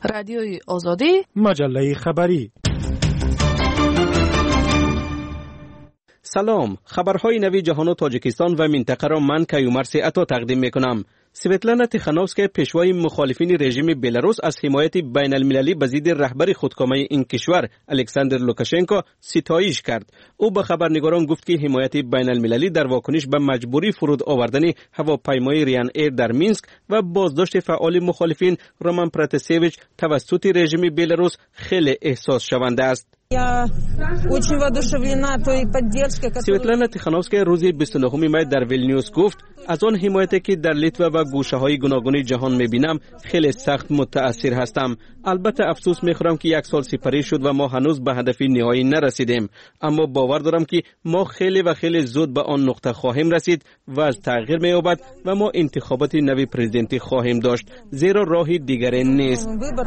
رادیوی آزادی، مجله خبری. سلام، خبرهای نوی جهان و تاجیکستان و منطقه را من کیومرث عطا تقدیم میکنم. سویتلانا تیخانوفسکا پیشوای مخالفین رژیم بلاروس از حمایت بین المللی به ضد رهبر خودکامه این کشور الکساندر لوکاشنکو ستایش کرد. او به خبرنگاران گفت که حمایت بین المللی در واکنش به مجبوری فرود آوردن هواپیمای ریان ایر در مینسک و بازداشت فعال مخالفین رومان پراتاسیویچ توسط رژیم بلاروس خیلی احساس شونده است. سویتلانا تیخانوفسکا روز 29 می در ویلنیوس گفت از آن حمایتی که در لیتوا و گوشه‌های گوناگون جهان می‌بینم خیلی سخت متأثر هستم. البته افسوس می‌خورم که یک سال سپری شد و ما هنوز به هدف نهایی نرسیدیم، اما باور دارم که ما خیلی زود به آن نقطه خواهیم رسید و از تغییر می‌یابد و ما انتخابات نوی پرزیدنتی خواهیم داشت، زیرا راهی دیگری نیست.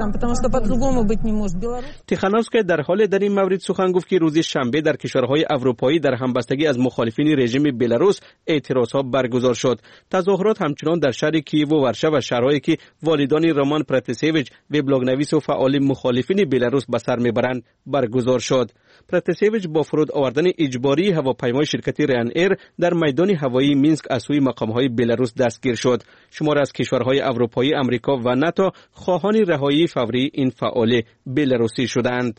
تیخانوفسکا در حال در این مورد سخن گفت که روز شنبه در کشورهای اروپایی در همبستگی از مخالفین رژیم بلاروس اعتراضها برگزار شد. تظاهرات همچنان در شهر کییو و ورشو و شهرهایی که والدان رومان پراتاسیویچ وبلاگ‌نویس و فعال مخالفین بلاروس به سر میبرند برگزار شد. پراتاسیویچ با فرود آوردن اجباری هواپیمای شرکت ریان ایر در میدان هوایی مینسک از سوی مقام‌های بلاروس دستگیر شد. شمار از کشورهای اروپایی، آمریکا و ناتو خواهان رهایی فوری این فعال بلاروسی شدند.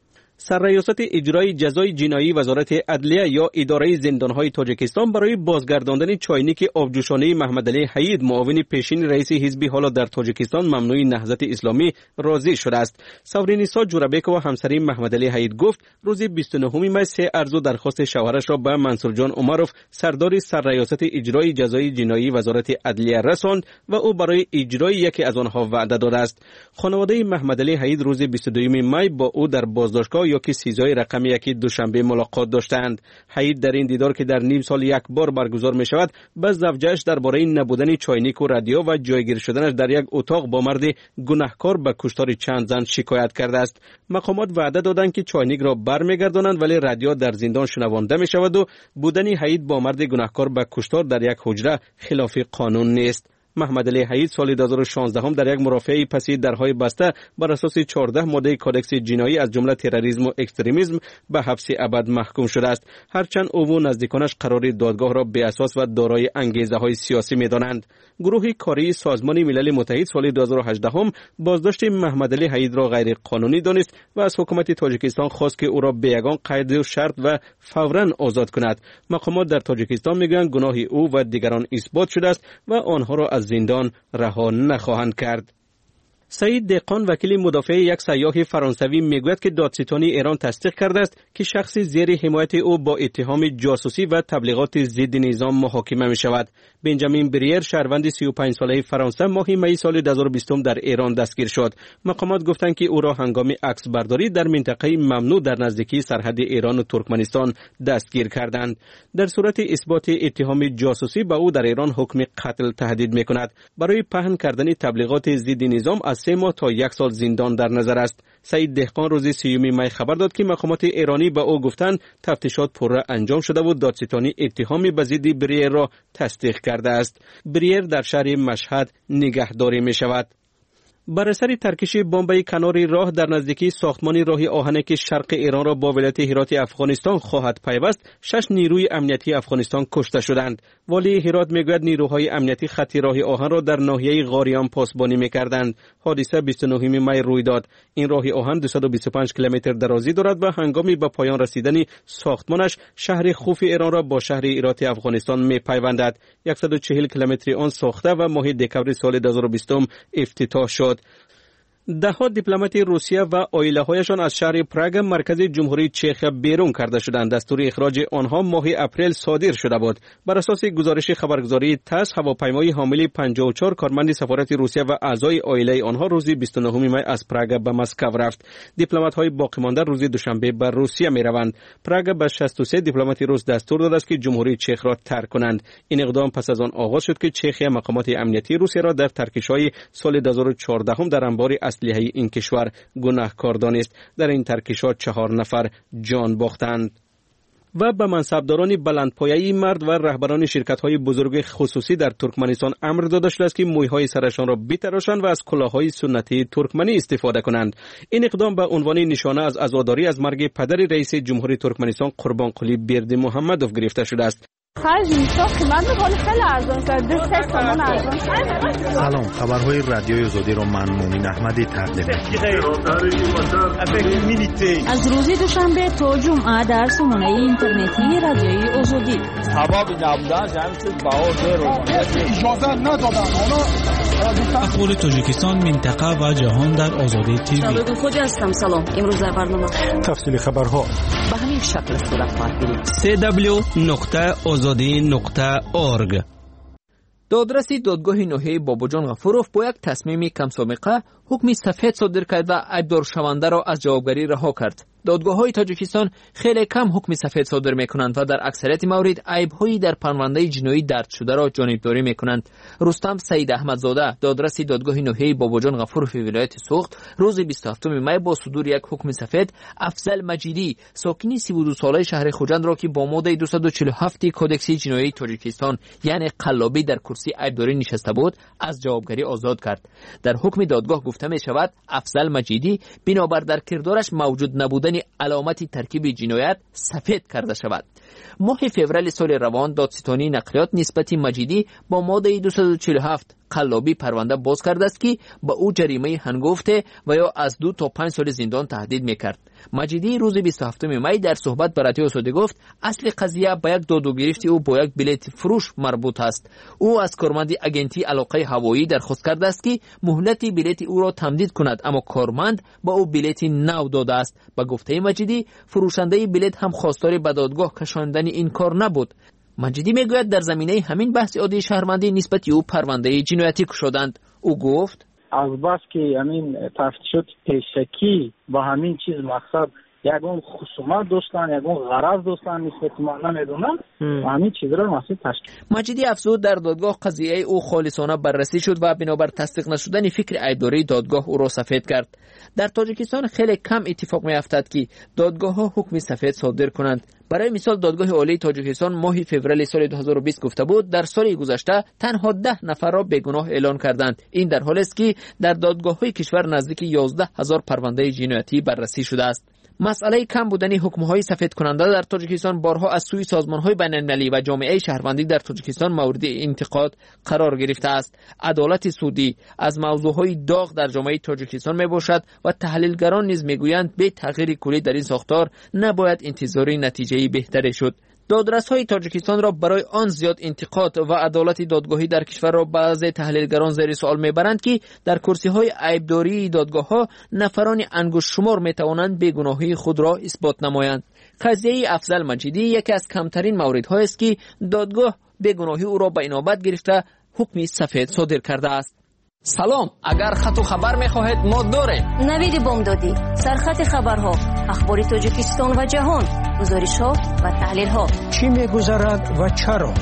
سرریاست اجرای جزای جنایی وزارت عدلیه یا اداره زندانهای تاجیکستان برای بازگرداندن چاینک آبجوشانه محمدعلی حید معاون پیشین رئیس حزب حالا در تاجیکستان ممنوع نهضت اسلامی راضی شده است. سورینیسا جورابکو و همسری محمدعلی حید گفت روز 29 می 3 عرض و درخواست شوهرش را به منصور جان عمروف سردار سرریاست اجرای جزای جنایی وزارت عدلیه رساند و او برای اجرای یکی از آنها وعده داده است. خانواده محمدعلی حید روز 22 می با او در بازداشتگاه یا که سیزای رقم یکی دوشنبه ملاقات داشتند. حید در این دیدار که در نیم سال یک بار برگزار می شود به زوجه‌اش درباره نبودن چاینک و رادیو و جایگیر شدنش در یک اتاق با مرد گناهکار به کشتار چند زن شکایت کرده است. مقامات وعده دادند که چاینک را برمیگردانند ولی رادیو در زندان شنوانده می شود و بودن حید با مرد گناهکار به کشتار در یک حجره خلاف قانون نیست. محمدعلی حید سال 2016 هم در یک مرافعه پسی درهای بسته بر اساس 14 ماده کودکس جنایی از جمله تروریسم و اکستریمیسم به حبس ابد محکوم شده است، هرچند او و نزدیکانش قرار دادگاه را بی اساس و دارای انگیزه‌های سیاسی می‌دانند. گروه کاری سازمان ملل متحد سال 2018 هم بازداشت محمدعلی حید را غیر قانونی دانست و از حکومت تاجیکستان خواست که او را به یگان قید و شرط و فوراً آزاد کند. مقامات در تاجیکستان میگویند گناه او و دیگران اثبات شده است و آنها را از زندان رها نخواهند کرد. سعید دهقان وکیل مدافع یک سیاح فرانسوی میگوید که دادستانی ایران تصدیق کرده است که شخصی زیر حمایت او با اتهام جاسوسی و تبلیغات ضد نظام محاکمه می شود. بنجامین بریر شهروند 35 ساله فرانسه ماه می سال 2020 در ایران دستگیر شد. مقامات گفتند که او را هنگام عکس برداری در منطقه ممنوع در نزدیکی سرحد ایران و ترکمنستان دستگیر کردند. در صورت اثبات اتهام جاسوسی به او در ایران حکم قتل تهدید می کند. برای پهن کردن تبلیغات ضد نظام از 3 ماه تا 1 سال زندان در نظر است. سعید دهقان روز 30 می خبر داد که مقامات ایرانی به او گفتند تفتیشات پرره انجام شده و دادستانی اتهامی به ضد بریر را تصدیق کرده است. بریر در شهر مشهد نگهداری می شود. بر اثر ترکش بمب کنار راه در نزدیکی ساختمان راه آهن که شرق ایران را با ولایت هرات افغانستان خواهد پیوست 6 نیروی امنیتی افغانستان کشته شدند. والی هرات میگوید نیروهای امنیتی خط راه آهن را در ناحیه غاریان پاسبانی میکردند. حادثه 29 می روی داد. این راه آهن 225 کیلومتر درازی دارد و هنگامی به پایان رسیدن ساختمانش شهر خوف ایران را با شهر هرات افغانستان میپیوندد. 140 کیلومتر آن ساخته و ماه دکمبر سال 2020 افتتاح شد. دهها دیپلمات روسیه و عائله‌هایشان از شهر پراگ مرکز جمهوری چک بیرون کرده شدند. دستور اخراج آنها ماه اپریل صادر شده بود. بر اساس گزارش خبرگزاری تاس هواپیمای حامل 54 کارمند سفارت روسیه و اعضای عائله آنها روز 29 می از پراگ به مسکو رفت. دیپلمات‌های باقی مانده روز دوشنبه به روسیه می‌روند. پراگ به 63 دیپلمات روس دستور داده است که جمهوری چک را ترک کنند. این اقدام پس از آن آغاز شد که چخ مقامات امنیتی روسیه را در ترکش‌های سال 2014 هم در انبار اسلحه این کشور گناهکار دانست. در این ترکشات 4 نفر جان باختند. و به منصبداران بلندپایه مرد و رهبران شرکت‌های بزرگ خصوصی در ترکمنستان امر داده شده است که مویهای سرشان را بتراشند و از کلاه‌های سنتی ترکمنی استفاده کنند. این اقدام به عنوان نشانه از عزاداری از مرگ پدر رئیس جمهوری ترکمنستان قربانقلی بردیمحمدوف گرفته شده است. سلام، خبرهای رادیوی آزادی را من مومن احمدی تقدیم می‌کنم. از روز دوشنبه تا جمعه در سامانه اینترنتی رادیوی آزادی. اخبار تاجیکستان، منطقه و جهان در آزادی تیوی. خود هستم. سلام. امروز در برنامه تفصیل خبرها به همین شکل صورت خواهد گرفت. www.azadi.org. دادرسی دادگاه ناحیه باباجان غفوروف با یک تصمیم کم سابقه حکم سفید صادر کرد و عیبدار شونده را از جوابگری رها کرد. دادگاه‌های تاجیکستان خیلی کم حکم سفید صادر می‌کنند و در اکثریت موارد عیب‌هایی در پرونده جنایی درج شده را جانبداری می‌کنند. رستم سید احمدزاده، دادرسی دادگاه ناحیه باباجان غفوروف ولایت سوخت، روز 27 می با صدور یک حکم سفید افضل مجیدی، ساکن 32 ساله شهر خوجند را که با ماده 247 کدکس جنایی تاجیکستان یعنی قلابی در کرسی عیبداری نشسته بود، از جوابگری آزاد کرد. در حکم دادگاه گفته می‌شود افضل مجیدی بنابر در کردارش موجود نبودن علامتی ترکیب جنایت سفید کرده شود. ماه فوریه سال روان دادستانی نقلیات نسبت مجیدی با ماده 247 قلابی پرونده باز کرده است که به او جریمه هنگفته و یا از 2 تا 5 سال زندان تهدید میکرد. مجیدی روز 27 می در صحبت با رادیو آزادی گفت اصل قضیه به یک داد و گرفت او با یک بلیت فروش مربوط است. او از کارمند اگنتی علاقه هوایی درخواست کرده است که مهلت بلیت او را تمدید کند، اما کارمند با او بلیت نو داده است. به گفته مجیدی فروشنده بلیت هم خواستار به دادگاه کشاندن این کار نبود. مجیدی میگوید در زمینه همین بحث عادی شهروندی نسبت او پرونده جنایتی کشیدند. او گفت از بس که همین تفتیشات پیشکی با همین چیز مقصد یگون خصومت داشتن، یگون غرض داشتن نسبت ما نمیدونم و همین چیز را مسئول تشکیل. مجیدی افزود در دادگاه قضیه او خالصانه بررسی شد و بنابر تصدیق نشدن فکر عیبداری دادگاه او را سفید کرد. در تاجیکستان خیلی کم اتفاق میافتد که دادگاه ها حکم سفید صادر کنند. برای مثال دادگاه عالی تاجیکستان ماه فوریه سال 2020 گفته بود در سال گذشته تنها 10 نفر را بیگناه اعلان کردند. این در حالی است که در دادگاه‌های کشور نزدیک 11000 پرونده جنایتی بررسی شده است. مسئله کم بودن حکم‌های سفید کننده در تاجیکستان بارها از سوی سازمان‌های بین‌المللی و جامعه شهروندی در تاجیکستان مورد انتقاد قرار گرفته است. عدالت سودی از موضوع‌های داغ در جامعه تاجیکستان میباشد و تحلیلگران نیز میگویند به تغییر کلی در این ساختار نباید انتظاری نتیجه بهتری شد. دادرس‌های تاجیکستان را برای آن زیاد انتقاد و عدالت دادگاهی در کشور را بعضی تحلیلگران زیر سوال میبرند که در کرسی‌های عیبداری دادگاه‌ها نفران انگشت شمار میتوانند بیگناهی خود را اثبات نمایند. قضیه افضل مجیدی یکی از کمترین موردهایی است که دادگاه بیگناهی او را به انابت گرفته حکم سفید صادر کرده است. سلام، اگر خط و خبر میخواهید ما داریم. نوید بامدادی، سرخط خبرها، اخبار تاجیکستان و جهان، گزارش‌ها و تحلیل‌ها. چی می‌گذرد و چرا؟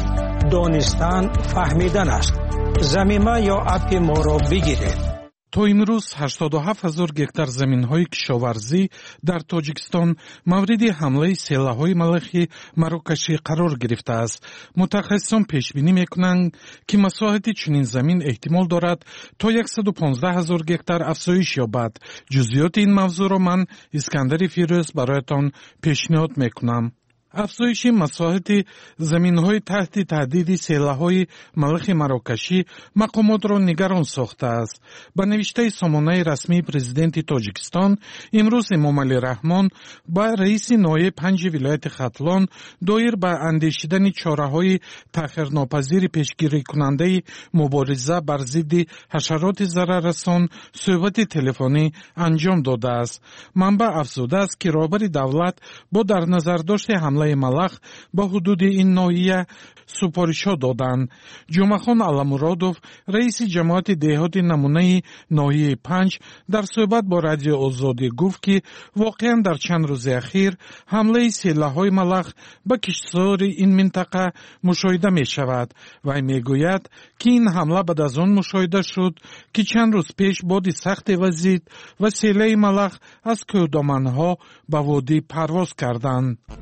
دانستن فهمیدن است. زمینه یا اپ ما را بگیرید. تا امروز 87,000 گکتار زمین‌های کشاورزی در تاجیکستان مورد حمله سیله‌های ملخی مراکشی قرار گرفته است. متخصصان پیشبینی می‌کنند که مساحت چنین زمین احتمال دارد تا 115,000 گکتار افزایش یابد. جزئیات این موضوع را من اسکندر فیروز برایتان پیشنهاد می‌کنم. افزایش مساحت زمین‌های تحت تهدید سیله‌های ملخ مراکشی مقامات را نگران ساخته است. با نوشته سامانه رسمی پرزیدنت تاجیکستان امروز امام علی رحمان با رئیس نایب 5 ولایت ختلان دایر به اندیشیدن چاره‌های تأخیرناپذیر پیشگیری کننده مبارزه بر ضد حشرات ضرررسان صحبت تلفنی انجام داده است. منبع افزوده است که رهبر دولت با در نظر داشت حمله ملخ با حدود این ناحیه سپارش‌ها دادند. جمعه‌خان علامرادوف رئیس جماعت دهات نمونه ناحیه 5 در صحبت با رادیو آزادی گفت که واقعا در چند روز اخیر حمله سیله‌های ملخ به کشتزار این منطقه مشاهده می شود و میگوید که این حمله بعد از آن مشاهده شد که چند روز پیش باد سخت وزید و سیله ملخ از کوهدامن‌ها به وادی پرواز کردند. یک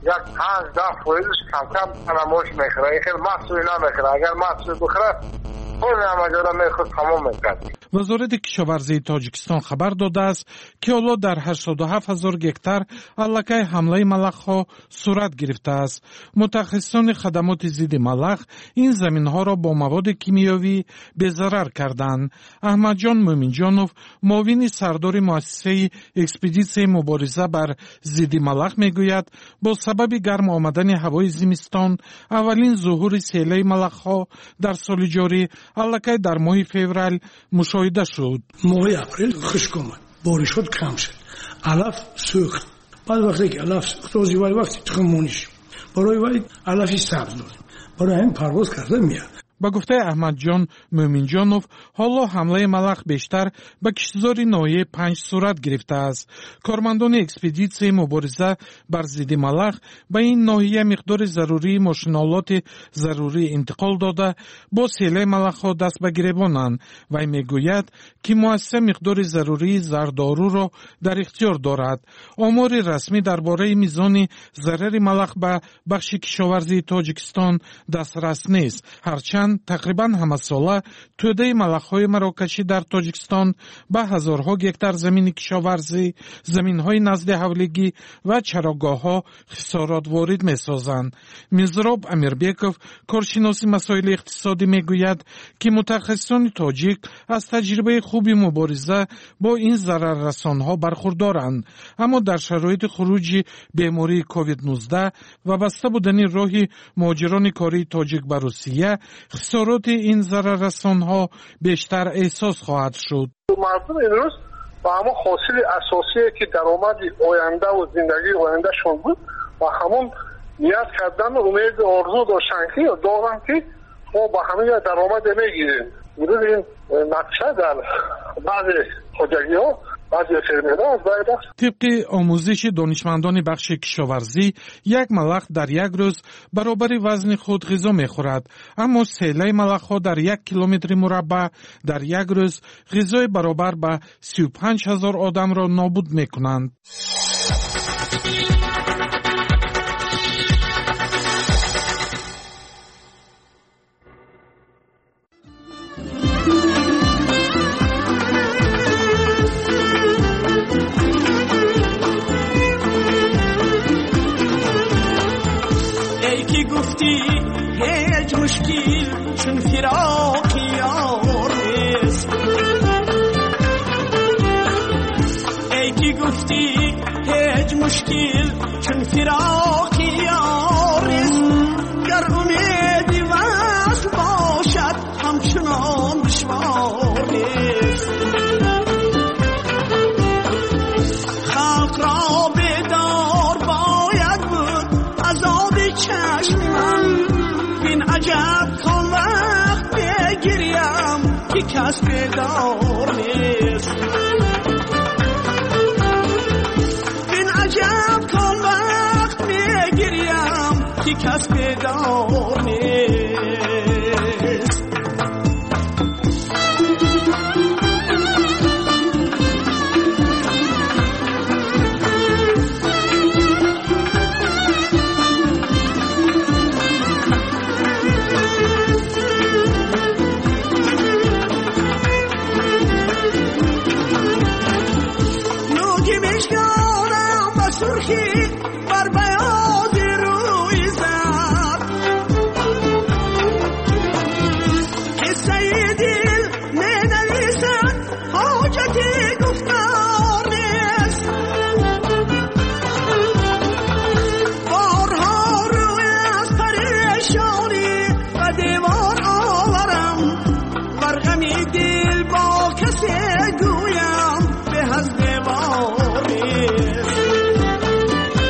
5-10% کم کم فراموش میکنه. خیلی محصولی نمیکنه. اگر محصول بخوره خود نماجرا میخواد تمام میکنه. وزارت کشاورزی تاجیکستان خبر داده است که حالا در 87,000 گکتار علکه حمله ملخ‌ها صورت گرفته است. متخصصان خدمات ضد ملخ این زمین‌ها را با مواد کیمیایی بی‌ضرر کردند. احمد جان مومنجانوف، معاون سردار مؤسسه اکسپدیسیون مبارزه بر ضد ملخ میگوید با سبب گرم آمدن هوای زمستان اولین ظهور سیله ملخ‌ها در سال جاری علکه در ماه فوریه مشاهده شد. ماه اپریل خشک آمد، بارش شد، کم شد، علف سوخت. بعد وقتی که علف سوخت وقتی تخمونی شد برای ولی علفی سبز داد، برای هم پرواز کرده میاد. با گفته احمد جان مومنجانوف، حالا حمله ملخ بیشتر به کشتزار ناحیه 5 صورت گرفته است. کارمندان اکسپدیسیون مبارزه بر ضد ملخ به این ناحیه مقدار ضروری ماشین‌آلات ضروری انتقال داده با سیله ملخ‌ها دست به گریبانند. وی میگوید که مؤسسه مقدار ضروری زردارو را در اختیار دارد. آمار رسمی درباره میزان ضرر ملخ به بخش کشاورزی تاجیکستان دسترس نیست. هرچند تقریبا همه ساله توده ملخ‌های مراکشی در تاجیکستان به هزارها گکتار زمین کشاورزی، زمین‌های نزد حولگی و چراگاه‌ها خسارات وارد می‌سازند. میزراب امیربیکوف، کارشناس مسائل اقتصادی، میگوید که متخصصان تاجیک از تجربه خوبی مبارزه با این ضرررسان‌ها برخوردارند، اما در شرایط خروج بیماری کووید 19 و بسته بودن راه مهاجران کاری تاجیک به روسیه، خسارات این ضرررسان‌ها بیشتر احساس خواهد شد. مردم امروز با همون حاصل اساسی که درآمد آینده و زندگی آیندهشون بود و همون نیت کردن امید آرزو داشتن که دارن که ما با همین درآمد میگیریم. امروز این نقشه در بعضی خودجگی‌ها طبق آموزش دانشمندان بخش کشاورزی، یک ملخ در یک روز برابر وزن خود غذا میخورد، اما سیله ملخ‌ها در 1 کیلومتر مربع در یک روز غذای برابر به 35,000 آدم را نابود میکنند. مشکل چون فراق یاریست گر امیدی وصل باشد همچنان دشوار نیست. خلق را بیدار باید بود از آب چشم من، بین عجب کن وقت بگیریم که کس بیدار نیست. عجب کن وقت میگیریم که کس بیدار نیست. نوگی میشکنم با سرخی بر بیاض روی زد، قصه دل مینویسد حاجتی گفتار نیست. بارها روی از پریشانی و دیوار آورم، بر غمی دل با کسی گویم به از دیوار نیست.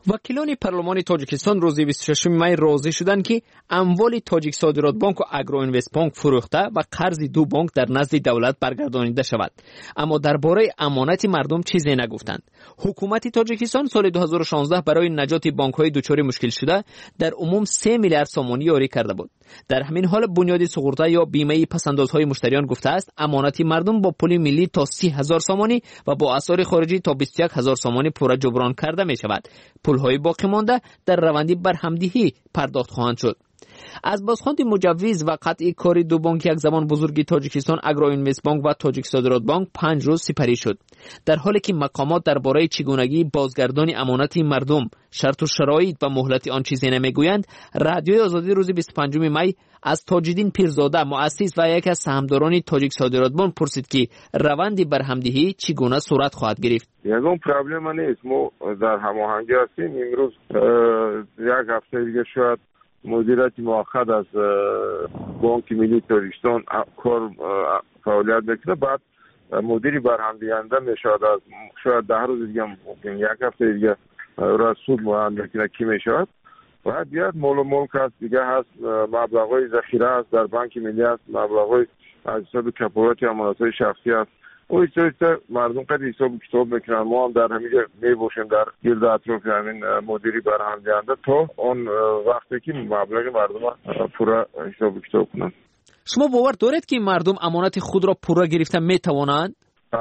وکیلان پارلمان تاجیکستان روز 26 می راضی شدند که اموال تاجیک صادرات بانک و اگرو اینوست بانک فروخته و قرض دو بانک در نزد دولت برگردانیده شود، اما درباره امانت مردم چیزی نگفتند. حکومت تاجیکستان سال 2016 برای نجات بانک‌های دچار مشکل شده در عموم 3 میلیارد سومانی یاری کرده بود. در همین حال بنیاد سقوطی یا بیمه پسندازهای مشتریان گفته است امانت مردم با پول ملی تا 30,000 سومانی و با اسعار خارجی تا 21,000 سومانی پوره جبران کرده می شود. پولهای باقی مانده در روند برهمدهی پرداخت خواهند شد. از بازخواند مجوز و قطعی کاری دو بانک یک زمان بزرگی تاجیکستان اگرو اینوست بانک و تاجیک صادرات بانک 5 روز سپری شد، در حالی که مقامات درباره چگونگی بازگردانی امانت مردم، شرط و شرایط و مهلت آن چیزی نمیگویند. رادیوی آزادی روز 25 می از تاج‌الدین پیرزاده مؤسس و یک از سهامداران تاجیک صادرات بانک پرسید که روند برهمدهی چگونه صورت خواهد گرفت. یگان پرابلم نیست، ما در هماهنگی هستیم. امروز یک هفته دیگه شاید مدیریت موقت از بانک ملی تاجیکستان کار فعالیت بکنه، بعد مدیری برهمدهنده میشود. از شاید 10 روز دیگه ممکن یک هفته دیگه را سود معین بکنه کی میشود. بعد بیاد مال و ملک هست دیگه هست، مبلغ‌های ذخیره هست در بانک ملی هست، مبلغ‌های از حساب کفارت امانت‌های شخصی هست. او ایسته مردم قد حساب کتاب میکنن. ما هم در همینجا میباشیم در گرد اطراف همین مدیری برهمدهنده تا اون وقتی که مبلغ مردم پورا حساب کتاب کنن. شما باور دارید که مردم امانت خود را پورا گرفتن میتوانند؟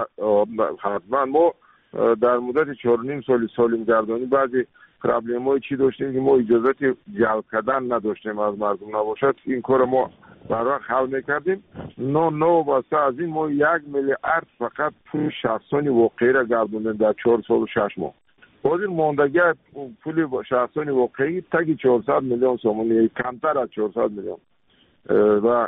حتما. ما در مدت 4.5 سالیم گردانی بعضی پرابلم‌های چی داشتیم که ما اجازه جلب کردن نداشتیم از مردم نباشد. این کار ما برای حل میکردیم. نو واسه از این ما 1 میلیارد فقط پول شخصانی واقعی را گردوندیم در 4 سال و 6 ماه. باز این ماندگی پول شخصانی واقعی تاکی 400 میلیون سومانی، کمتر از 400 میلیون و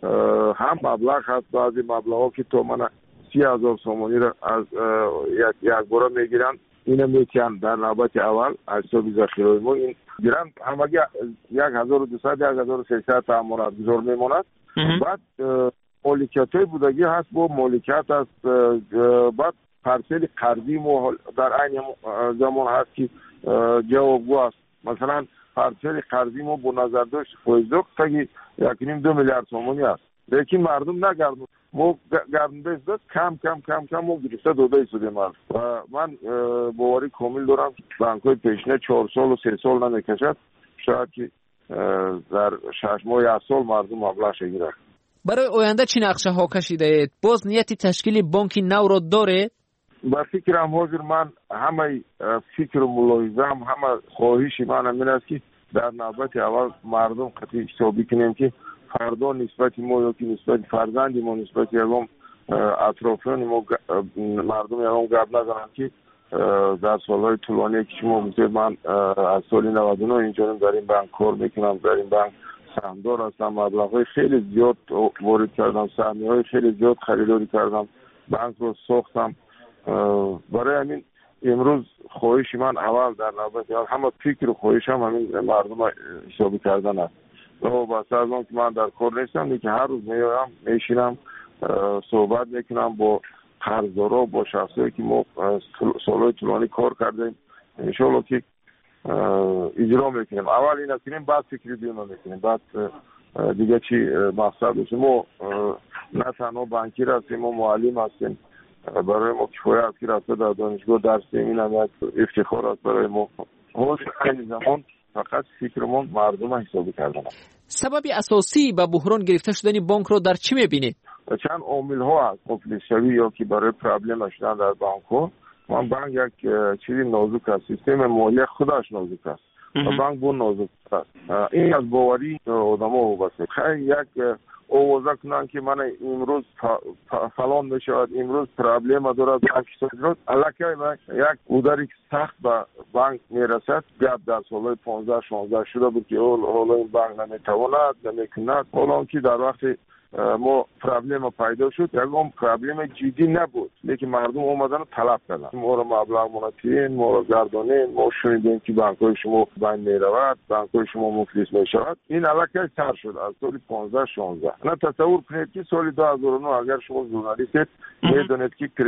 هم مبلغ هست. بعضی مبلغ که تو من 30,000 سومانی را از یک بار میگیرن، اینو میتونن در نوبت اول از حساب ذخیره ما این گیرن همگی 1,200 1,300 امانت گذار میماند. بعد مالکیت‌های بودگی هست، با مالکیت است. بعد پارسل قرضی ما در عین زمان هست که جوابگو است. مثلا پارسل قرضی ما با نظر داشت فایزدار تا 1.5-2 میلیارد سومانی است، لیکن مردم نگردون. ما گردنده است کم ما گرفته دوده ایستودیم و من باوری کامل دارم بانک‌های پیشینه 4 سال و 3 سال نمیکشد، شاید که در 6 ماه 1 سال مردم مبلغ گیره. برای آینده چی نقشه ها کشیده اید؟ باز نیت تشکیل بانک نو را داره؟ با فکرم حاضر من همه فکر و ملاحظه‌ام همه خواهشی من همین است که در نوبت اول مردم قطعی حسابی کنیم که فردا نسبت ما یا که نسبت فرزند ما نسبت یکم اطرافیان ما مردم یکم گپ نزنن که در سالهای طولانی که شما میگید من از سال 99 اینجا در این بانک کار میکنم، در این بانک سهامدار هستم، مبلغ‌های خیلی زیاد وارد کردم، سهمیه‌های خیلی زیاد خریداری کردم، بانک رو ساختم. برای همین امروز خواهش من اول در نوبت همه فکر و خواهشم همین مردم حسابی کردن است. و بس از اون که من در کار نیستم، که هر روز میایم میشینم صحبت میکنم با قرضدارا، با شخصایی که ما سالهای طولانی کار کردیم، انشالله که اجرا میکنیم. اول این کنیم بعد فکری دیگه میکنیم، بعد دیگه چی مقصد داشتیم. ما نه تنها بانکیر هستیم، ما معلم هستیم، برای ما کفایه است که رفته در دانشگاه درس این هم یک افتخار است برای ما. حال این زمان فقط فکرمون مردم حسابی کردن. سبب اساسی به بحران گرفته شدن بانک رو در چی میبینید؟ چند عامل ها هست مفلس شوی یا که برای پرابلم شدن در بانک ها. من بانک یک چیزی نازک است، سیستم مالی خودش نازک است و بانک بون نازک است. این از باوری آدم ها وابسته. خیلی یک اوضاع کنن که من امروز فلان بشود، امروز پرابلم دارد بانک صادرات، الکی یک بوداری که سخت به بانک میرسد. گپ در سالهای 15-16 شده بود که حالا این بانک نمیتواند نمیکند، حالا که در وقت ما پرابلم پیدا شد یکم پرابلم جدی نبود، لیکن مردم اومدن طلب کردن ما رو مبلغ منتین، ما رو گردانین، ما شنیدیم که بانک‌های شما بند میرود، بانک‌های شما مفلس میشود. این الکی سر شد از سال 15-16. نه تصور کنید که سال 2009 اگر شما ژورنالیست میدونید که کریدیت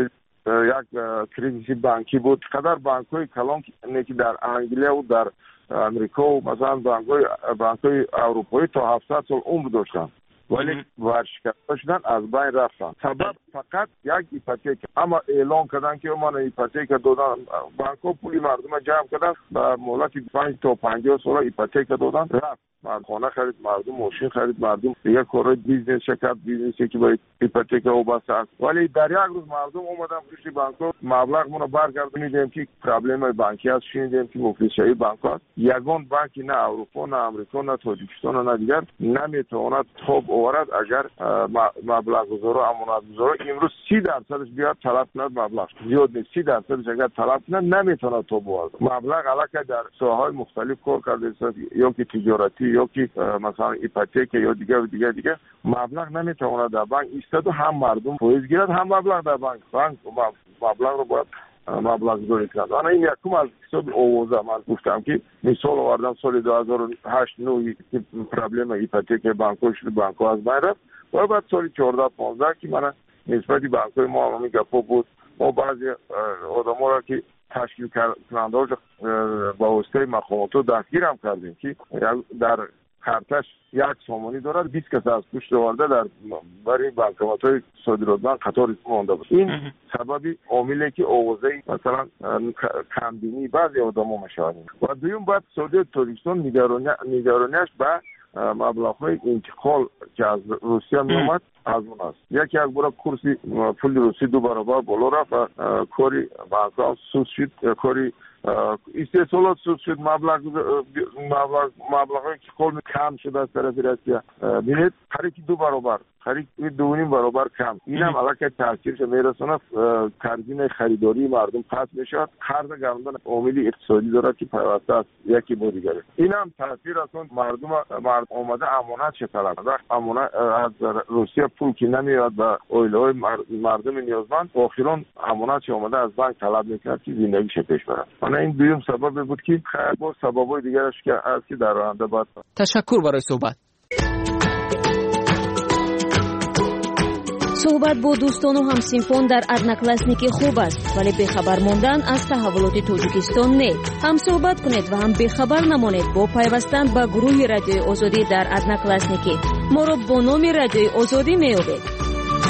یک کریزیس بانکی بود. قدر بانک‌های کلان که در انگلیس و در امریکا و مثلا بانک‌های اروپایی تا 700 سال عمر داشتن ولی ورشکسته شدن، از بین رفتن. سبب فقط یک ایپاتیک. اما اعلان کردن که ما ایپاتیک دادن، بانک‌ها پولی مردم جمع کردن و مهلت 5 تا 50 سال ایپاتیک دادن، رفت. مردم خانه خرید، مردم ماشین خرید، مردم دیگه کارهای بیزنس شرکت، بیزنسی که با ایپاتیک وابسته است. ولی در یک روز مردم اومدن پیش بانک‌ها مبلغ ما رو برگردونیدیم که پرابلم بانکی است، شنیدیم که مفلسیای بانک است. یگان بانکی نه اروپا نه امریکا نه تاجیکستان نه دیگر نمیتواند تاب آورد اگر مبلغ گذار و امانت گذار امروز 30% بیاد طلب کند، مبلغ زیاد نیست، 30% اگر طلب کند نمیتواند تاب آورد. مبلغ علاقه در ساحه‌های مختلف کار کرده است، یا که تجارتی یا که مثلا ایپاتیک یا دیگه مبلغ نمیتواند در بانک ایستاد و هم مردم فایز گیرد هم مبلغ در بانک مبلغ رو باید مبلغ گذاری کنند. آن این یکم از حساب اوضاع من گفتم که مثال آوردم سال 2008 9 که پرابلم ایپاتیک بانک‌ها شد، بانک‌ها از بین رفت و بعد سال 14 15 که من نسبت بانک‌های ما همین گپا بود، ما بعضی آدم‌ها را که تشکیل کننده با واسطه مقامات دستگیر هم کردیم که در خرطش یک سامانی دارد، 20 کس از پشت آورده در برای بانکمات‌های صادراتبان قطار مانده بود. این سببی عاملی که آوازه مثلا کمبینی بعضی آدم‌ها مشاهده و دوم بعد سعودی تاجیکستان نگرانیش به مبلغ‌های انتقال که از روسیه می‌آمد از اون است. یکی از برای کورسی پول روسی 2 برابر بالا رفت و کاری بانک‌ها سود شد، کاری استحصالات سود شد، مبلغ‌هایی که خیلی کم شده از طرف روسیه بینید خرید 2 برابر، خرید 2.5 برابر کم. این هم علاقه تاثیرش میرسونه، ترجیح خریداری مردم قطع میشد. خرید گرمدن عامل اقتصادی داره که پیوسته است یکی با دیگره. این هم تاثیر اصلا مردم اومده امانت چه طلب وقت امانت از روسیه پول که نمیاد به اویلای مردم نیازمند، آخران امانت چه اومده از بانک طلب میکرد که زندگیش پیش بره. این دوم سبب بود که با سببای دیگرش که از که در آینده بعد. تشکر برای صحبت. صحبت با دوستان و همسینفان در ادناکلاسنیکی خوب است، ولی بخبر ماندن از تحولات تاجیکستان نه. هم صحبت کنید و هم بخبر نمانید با پیوستن به گروه رادیوی آزادی در ادناکلاسنیکی. ما را با نام رادیوی آزادی میابید.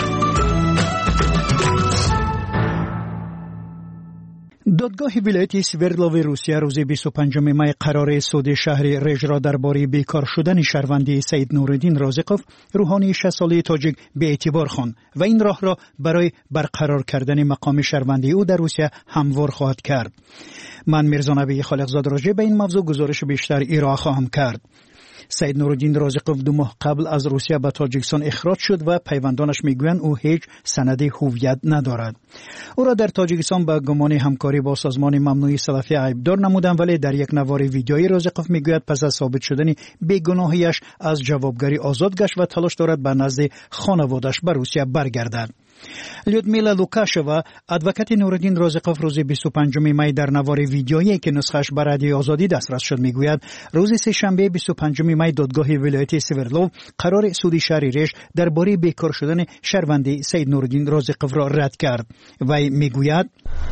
دادگاه ولایت سوردلوف روسیه روز 25 می قرار سود شهر رژ را درباره بیکار شدن شهروندی سید نورالدین رازقوف روحانی 60 ساله تاجیک به اعتبار خواند و این راه را برای برقرار کردن مقام شهروندی او در روسیه هموار خواهد کرد. من میرزا نبی خالقزاد راجع به این موضوع گزارش بیشتر ارائه خواهم کرد. سید نورالدین رازقوف 2 ماه قبل از روسیه به تاجیکستان اخراج شد و پیوندانش میگویند او هیچ سند هویت ندارد. او را در تاجیکستان به گمان همکاری با سازمان ممنوعه سلفی عیبدار نمودند، ولی در یک نوار ویدیویی رازقوف میگوید پس از ثابت شدن بیگناهیش از جوابگری آزاد گشت و تلاش دارد به نزد خانواده‌اش به روسیه برگردد. لیودمیلا لوکاشووا ادوکات نورالدین رازقوف روز 25 می در نوار ویدیویی که نسخش به رادیوی آزادی دسترس شد میگوید روز سه‌شنبه 25 می دادگاه ولایت سوردلوف قرار سود شهر رژ درباره بیکار شدن شهروندی سید نورالدین رازقوف را رد کرد و میگوید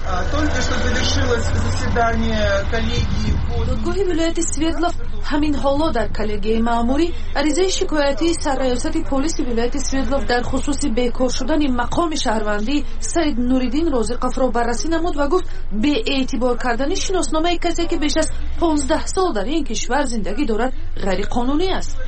دادگاه ولایت سوردلوف همین حالا در کلگی ماموری عریضه شکایتی سرریاست پلیس ولایت سوردلوف در خصوص بیکار شدن مقام شهروندی سید نورالدین رازقوف را بررسی نمود و گفت به اعتبار کردن شناسنامه کسی که بیش از 15 سال در این کشور زندگی دارد غیر قانونی است.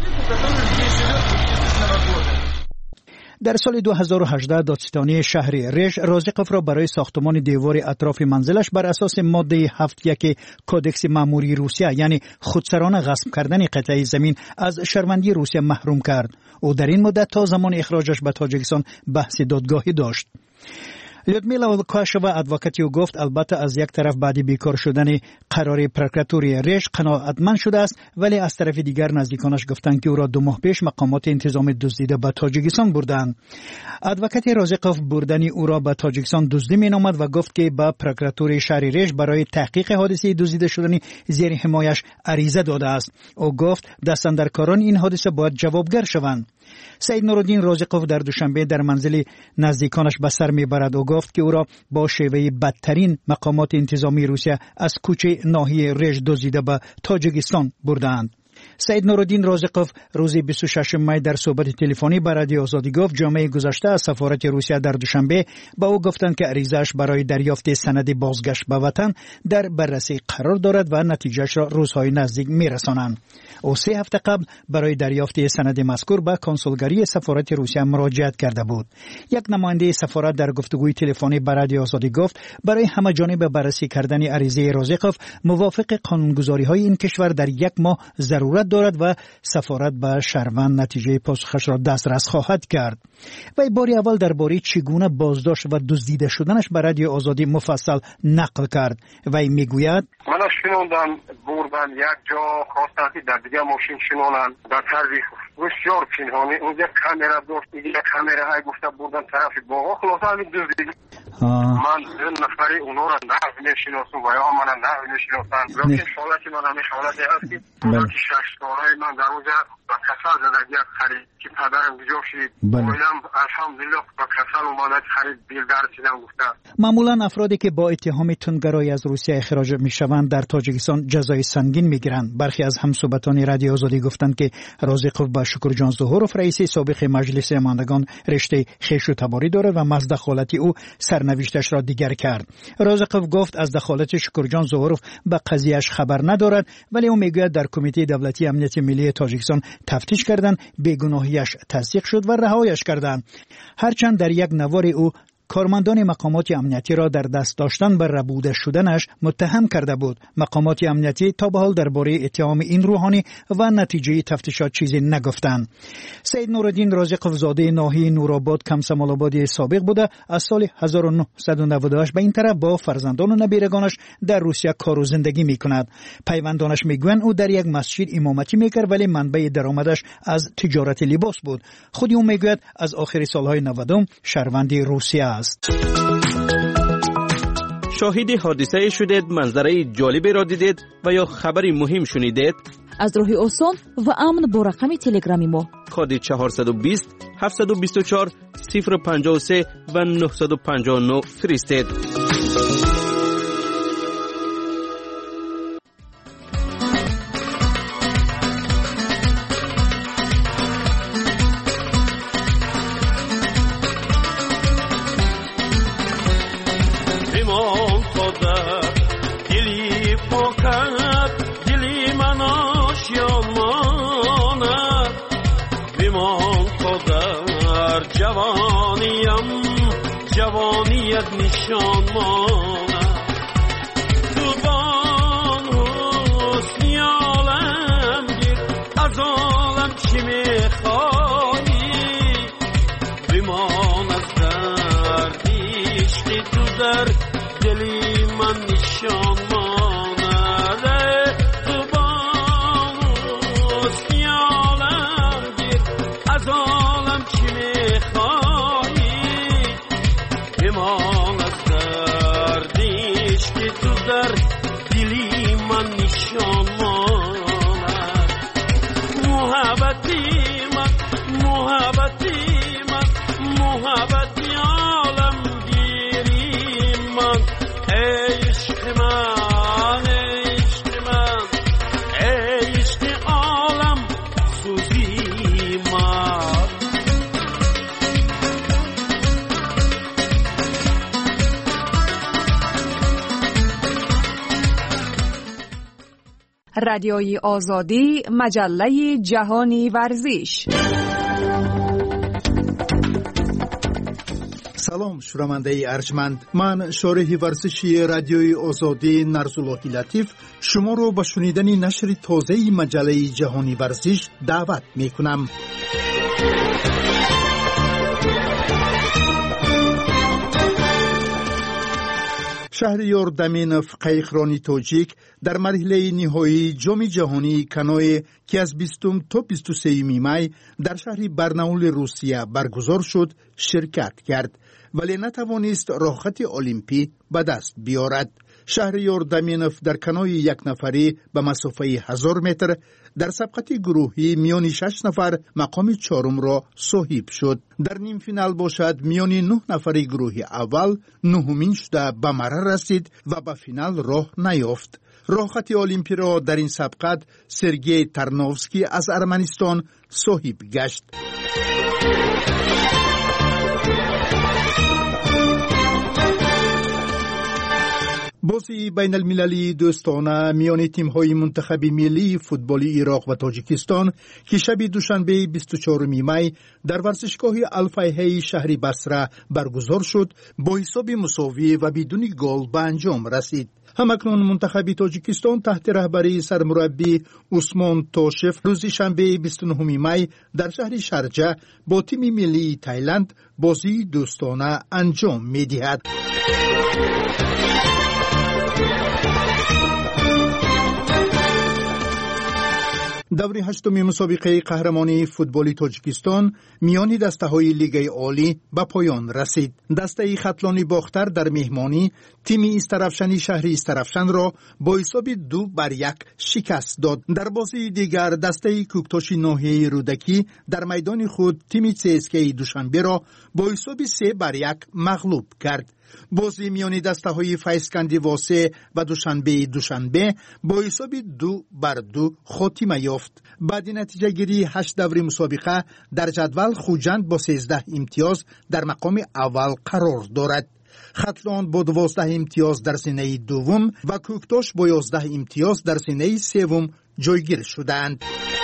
در سال 2018 دادستانی شهر رژ رازقوف را برای ساختمان دیوار اطراف منزلش بر اساس ماده 7.1 کودکس ماموری روسیه یعنی خودسرانه غصب کردن قطعه زمین از شهروندی روسیه محروم کرد. او در این مدت تا زمان اخراجش به تاجیکستان بحث دادگاهی داشت. لیودمیلا لوکاشووا ادوکاتی او گفت البته از یک طرف بعد بیکار شدن قرار پروکراتوری رژ قناعتمند شده است، ولی از طرف دیگر نزدیکانش گفتند که او را 2 ماه پیش مقامات انتظامی دزدیده به تاجیکستان بردند. ادوکات رازقوف بردن او را به تاجیکستان دزدی مینامد و گفت که به پروکراتوری شهر رژ برای تحقیق حادثه دزدیده شدن زیر حمایش عریضه داده است. او گفت دستاندرکاران این حادثه باید جوابگر شوند. سید نورالدین رازقوف در دوشنبه در منزل نزدیکانش به سر میبرد و گفت که او را با شیوه بدترین مقامات انتظامی روسیه از کوچه ناحیه رژ دزدیده به تاجیکستان بردند. سید نورالدین رازقوف روز 26 می در صحبت تلفنی با رادیو آزادی گفت جمعه گذشته از سفارت روسیه در دوشنبه با او گفتند که عریضه‌اش برای دریافت سند بازگشت به وطن در بررسی قرار دارد و نتیجهش را روزهای نزدیک میرسانند. او 3 هفته قبل برای دریافت سند مذکور به کنسولگری سفارت روسیه مراجعت کرده بود. یک نماینده سفارت در گفتگوی تلفنی با رادیو آزادی گفت برای همه جانبه بررسی کردن عریضه رازقوف موافق قانونگذاری‌های این کشور در یک ماه ضرورت دارد و سفارت به شهروند نتیجه پاسخش را دسترس خواهد کرد. و باری اول درباره چگونه بازداشت و دزدیده شدنش به رادیو آزادی مفصل نقل کرد. وی میگوید من شنوندم بردن یک جا خواستن که در دیگه ماشین شنونن در طرز بسیار پنهانی اونجا کامera داشت دیگه کامera های گفته بردن طرف باغ خلاصه همین دزدیدگی. من دو نفری اونا را نمیشناسم و یا من نمیشناسم لیکن حالتی من همین حالتی هست که که 6 ساله من در اونجا با کسل زدگی خرید که پدرم گذاشت شد بایدم الحمدلله با کسل اومدن خرید بیلدر چیدم گفته. معمولا افرادی که با اتهام تندگرایی از روسیه اخراج میشوند در تاجیکستان جزای سنگین میگیرند. برخی از همصحبتان رادیو آزادی گفتند که رازقوف با شکرجان ظهوروف رئیس سابق مجلس نمایندگان رشته خویش و تباری دارد و از دخالت او سرنوشتش را دیگر کرد. رازقوف گفت از دخالت شکرجان ظهوروف به قضیهش خبر ندارد ولی او میگوید در کمیته دولتی امنیت ملی تاجیکستان تفتیش کردند، بیگناهیش تصدیق شد و رهایش کردند. هرچند در یک نوار او کارمندان مقامات امنیتی را در دست داشتن بر ربوده شدنش متهم کرده بود. مقامات امنیتی تا به حال درباره اتهام این روحانی و نتیجه تفتیشات چیزی نگفتند. سید نورالدین رازقوف زاده ناحیه نورآباد کمسمال آبادی سابق بوده. از سال 1998 به این طرف با فرزندان و نبیرگانش در روسیه کار و زندگی میکند. پیوندانش میگویند او در یک مسجد امامتی میکرد ولی منبع درآمدش از تجارت لباس بود. خود او میگوید از آخر سالهای 90 شهروند روسیه است. شاهد حادثه شدید، منظره جالبی را دیدید و یا خبری مهم شنیدید؟ از راه آسان و امن با رقم تلگرامی ما کد 420 724 053 و 959 فرستید. جوانیت نشان ماند زبان حسنی عالم گیر از عالم چی میخوایی بمان از دردی عشقی تو در دلی من نشان ماند زبان حسنی عالم گیر از عالم چی میخوایی بمان از دردی عشقی تو در دلی من نشان ماند محبتی من محبتی عالمگیری من عشق من عشق عالم سوزی من. رادیوی آزادی، مجله جهانی ورزش. سلام شنونده ارجمند، من شارح ورزشی رادیوی آزادی نرزاللهی لطیف شما رو به شنیدن نشر تازه مجله جهانی ورزش دعوت می کنم. شهریار دمینوف قایقرانی تاجیک در مرحله نهایی جام جهانی کانوی که از 20 تا 23 می در شهر برناول روسیه برگزار شد شرکت کرد ولی نتوانست راحت المپی به دست بیارد. شهریار دمینوف در کانوی یک نفری به مسافه 1000 متر در سبقت گروهی میان 6 نفر مقام چهارم را صاحب شد. در نیم فینال باشد میان 9 نفری گروه اول نهمین شده به مرحله رسید و به فینال راه نیافت. راه خط المپی را در این سبقت سرگئی ترنوفسکی از ارمنستان صاحب گشت. بازی بین المللی دوستانه میان تیم‌های منتخب ملی فوتبال عراق و تاجیکستان که شب دوشنبه 24 می در ورزشگاه الفیحه شهر بصره برگزار شد با حساب مساوی و بدون گل به انجام رسید. همکنون منتخب تاجیکستان تحت رهبری سرمربی عثمان توشف روز شنبه 29 می در شهر شارجه با تیم ملی تایلند بازی دوستانه انجام می‌دهد. دور هشتم مسابقه قهرمانی فوتبال تاجیکستان میان دسته‌های لیگ عالی به پایان رسید. دسته خطلانی باختر در مهمانی تیم استرافشانی شهر استرافشان را با حساب 2-1 شکست داد. در بازی دیگر دسته کوکتاش ناحیه رودکی در میدان خود تیم CSKA دوشنبه را با حساب 3-1 مغلوب کرد. بازی میان دسته‌های فیضکندی واسه و دوشنبه با حساب 2-2 خاتمه یافت. بعد نتیجه گیری 8 دور مسابقه در جدول خوجند با 13 امتیاز در مقام اول قرار دارد. خطلان با 12 امتیاز در سینه دوم و کوکتاش با 11 امتیاز در سینه سوم جایگیر شدند.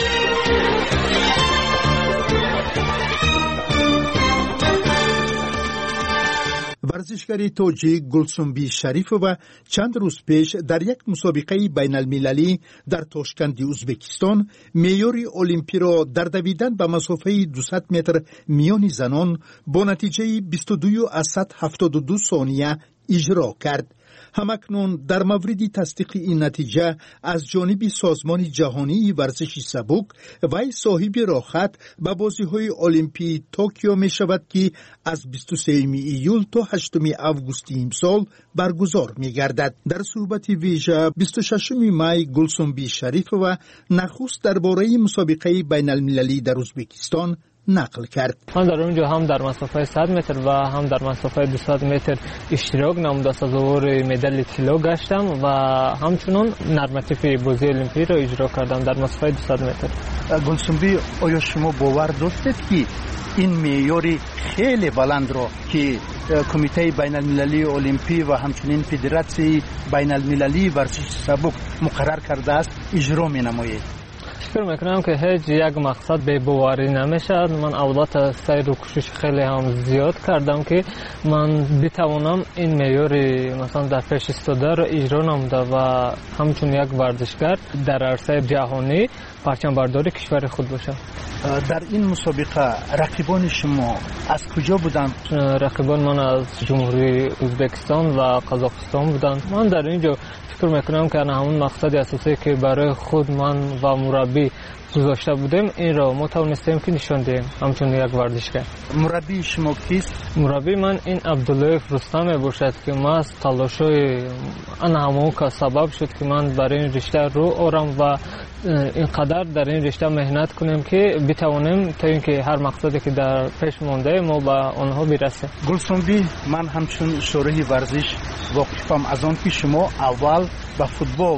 ورزشکاری تاجیک گلسنبی شریفووا چند روز پیش در یک مسابقه بین المللی در تاشکند ازبکستان معیار المپی را در دویدن به مسافه 200 متر میان زنان با نتیجه 22.72 ثانیه اجرا کرد. همکنون در مورد تصدیق این نتیجه از جانب سازمان جهانی ورزش سبک وی صاحب راهخط به بازی‌های المپی توکیو می شود که از 23 ایول تا 8 آگوست امسال برگزار می گردد. در صحبت ویژه 26 می گلسنبی شریفووا نخست درباره مسابقه بین المللی در ازبکستان نقل کرد. من در اونجا هم در مسافه 100 متر و هم در مسافه 200 متر اشتراک نموده سزاوار مدال طلا گشتم و همچنین نرماتیف بازی المپی را اجرا کردم در مسافه 200 متر. گلسنبی، آیا شما باور داشتید که این معیار خیلی بلند را که کمیته بین المللی المپی و همچنین فدراسیون بین المللی ورزش سبک مقرر کرده است اجرا می نماید؟ فکر میکنم که هیچ یک مقصد به باوری نمیشد. من اولات سعی و کوشش خیلی هم زیاد کردم که من بتوانم این معیار مثلا در پیش ایستاده را اجرا نموده و همچون یک ورزشگر در عرصه جهانی پرچم بردار کشور خود باشم. در این مسابقه رقیبان شما از کجا بودند؟ رقیبان من از جمهوری ازبکستان و قزاقستان بودند. من در اینجا فکر میکنم که همون مقصد اساسی که برای خود من و مربی گذاشته بودیم این را ما توانستیم که نشان دهیم همچون یک ورزشگر. مربی شما کیست؟ مربی من این عبدالله رستم باشد که ما از تلاشای همون که سبب شد که من برای این رشته رو آرم و اینقدر در این رشته مهنت کنیم که بتوانیم تا اینکه هر مقصدی که در پیش مانده ما به آنها برسیم. گلسنبی، من همچون شورای ورزش واقفم از آن که شما اول به فوتبال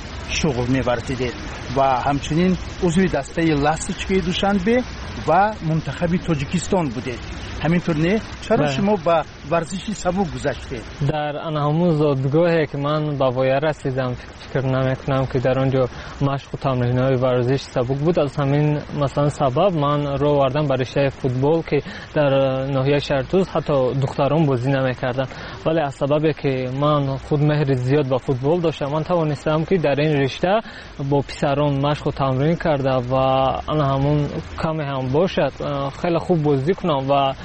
شغل می‌ورزیدید و همچنین عضو دسته لاسچکی دوشنبه و منتخب تاجیکستان بودید. همینطور نه؟ چرا شما به ورزشی سبک گذشته؟ در همون زادگاهی که من به وای رسیدم فکر نمیکنم که در اونجا مشق و تمرین‌های ورزش سبک بود. از همین مثلا سبب من رو آوردم به رشته فوتبال که در ناحیه شرطوز حتی دختران بازی نمیکردن، ولی از سببی که من خود مهر زیاد به فوتبال داشتم من توانستم که در این رشته با پسران مشق و تمرین کرده و همون کمی هم باشد خیلی خوب بازی کنم و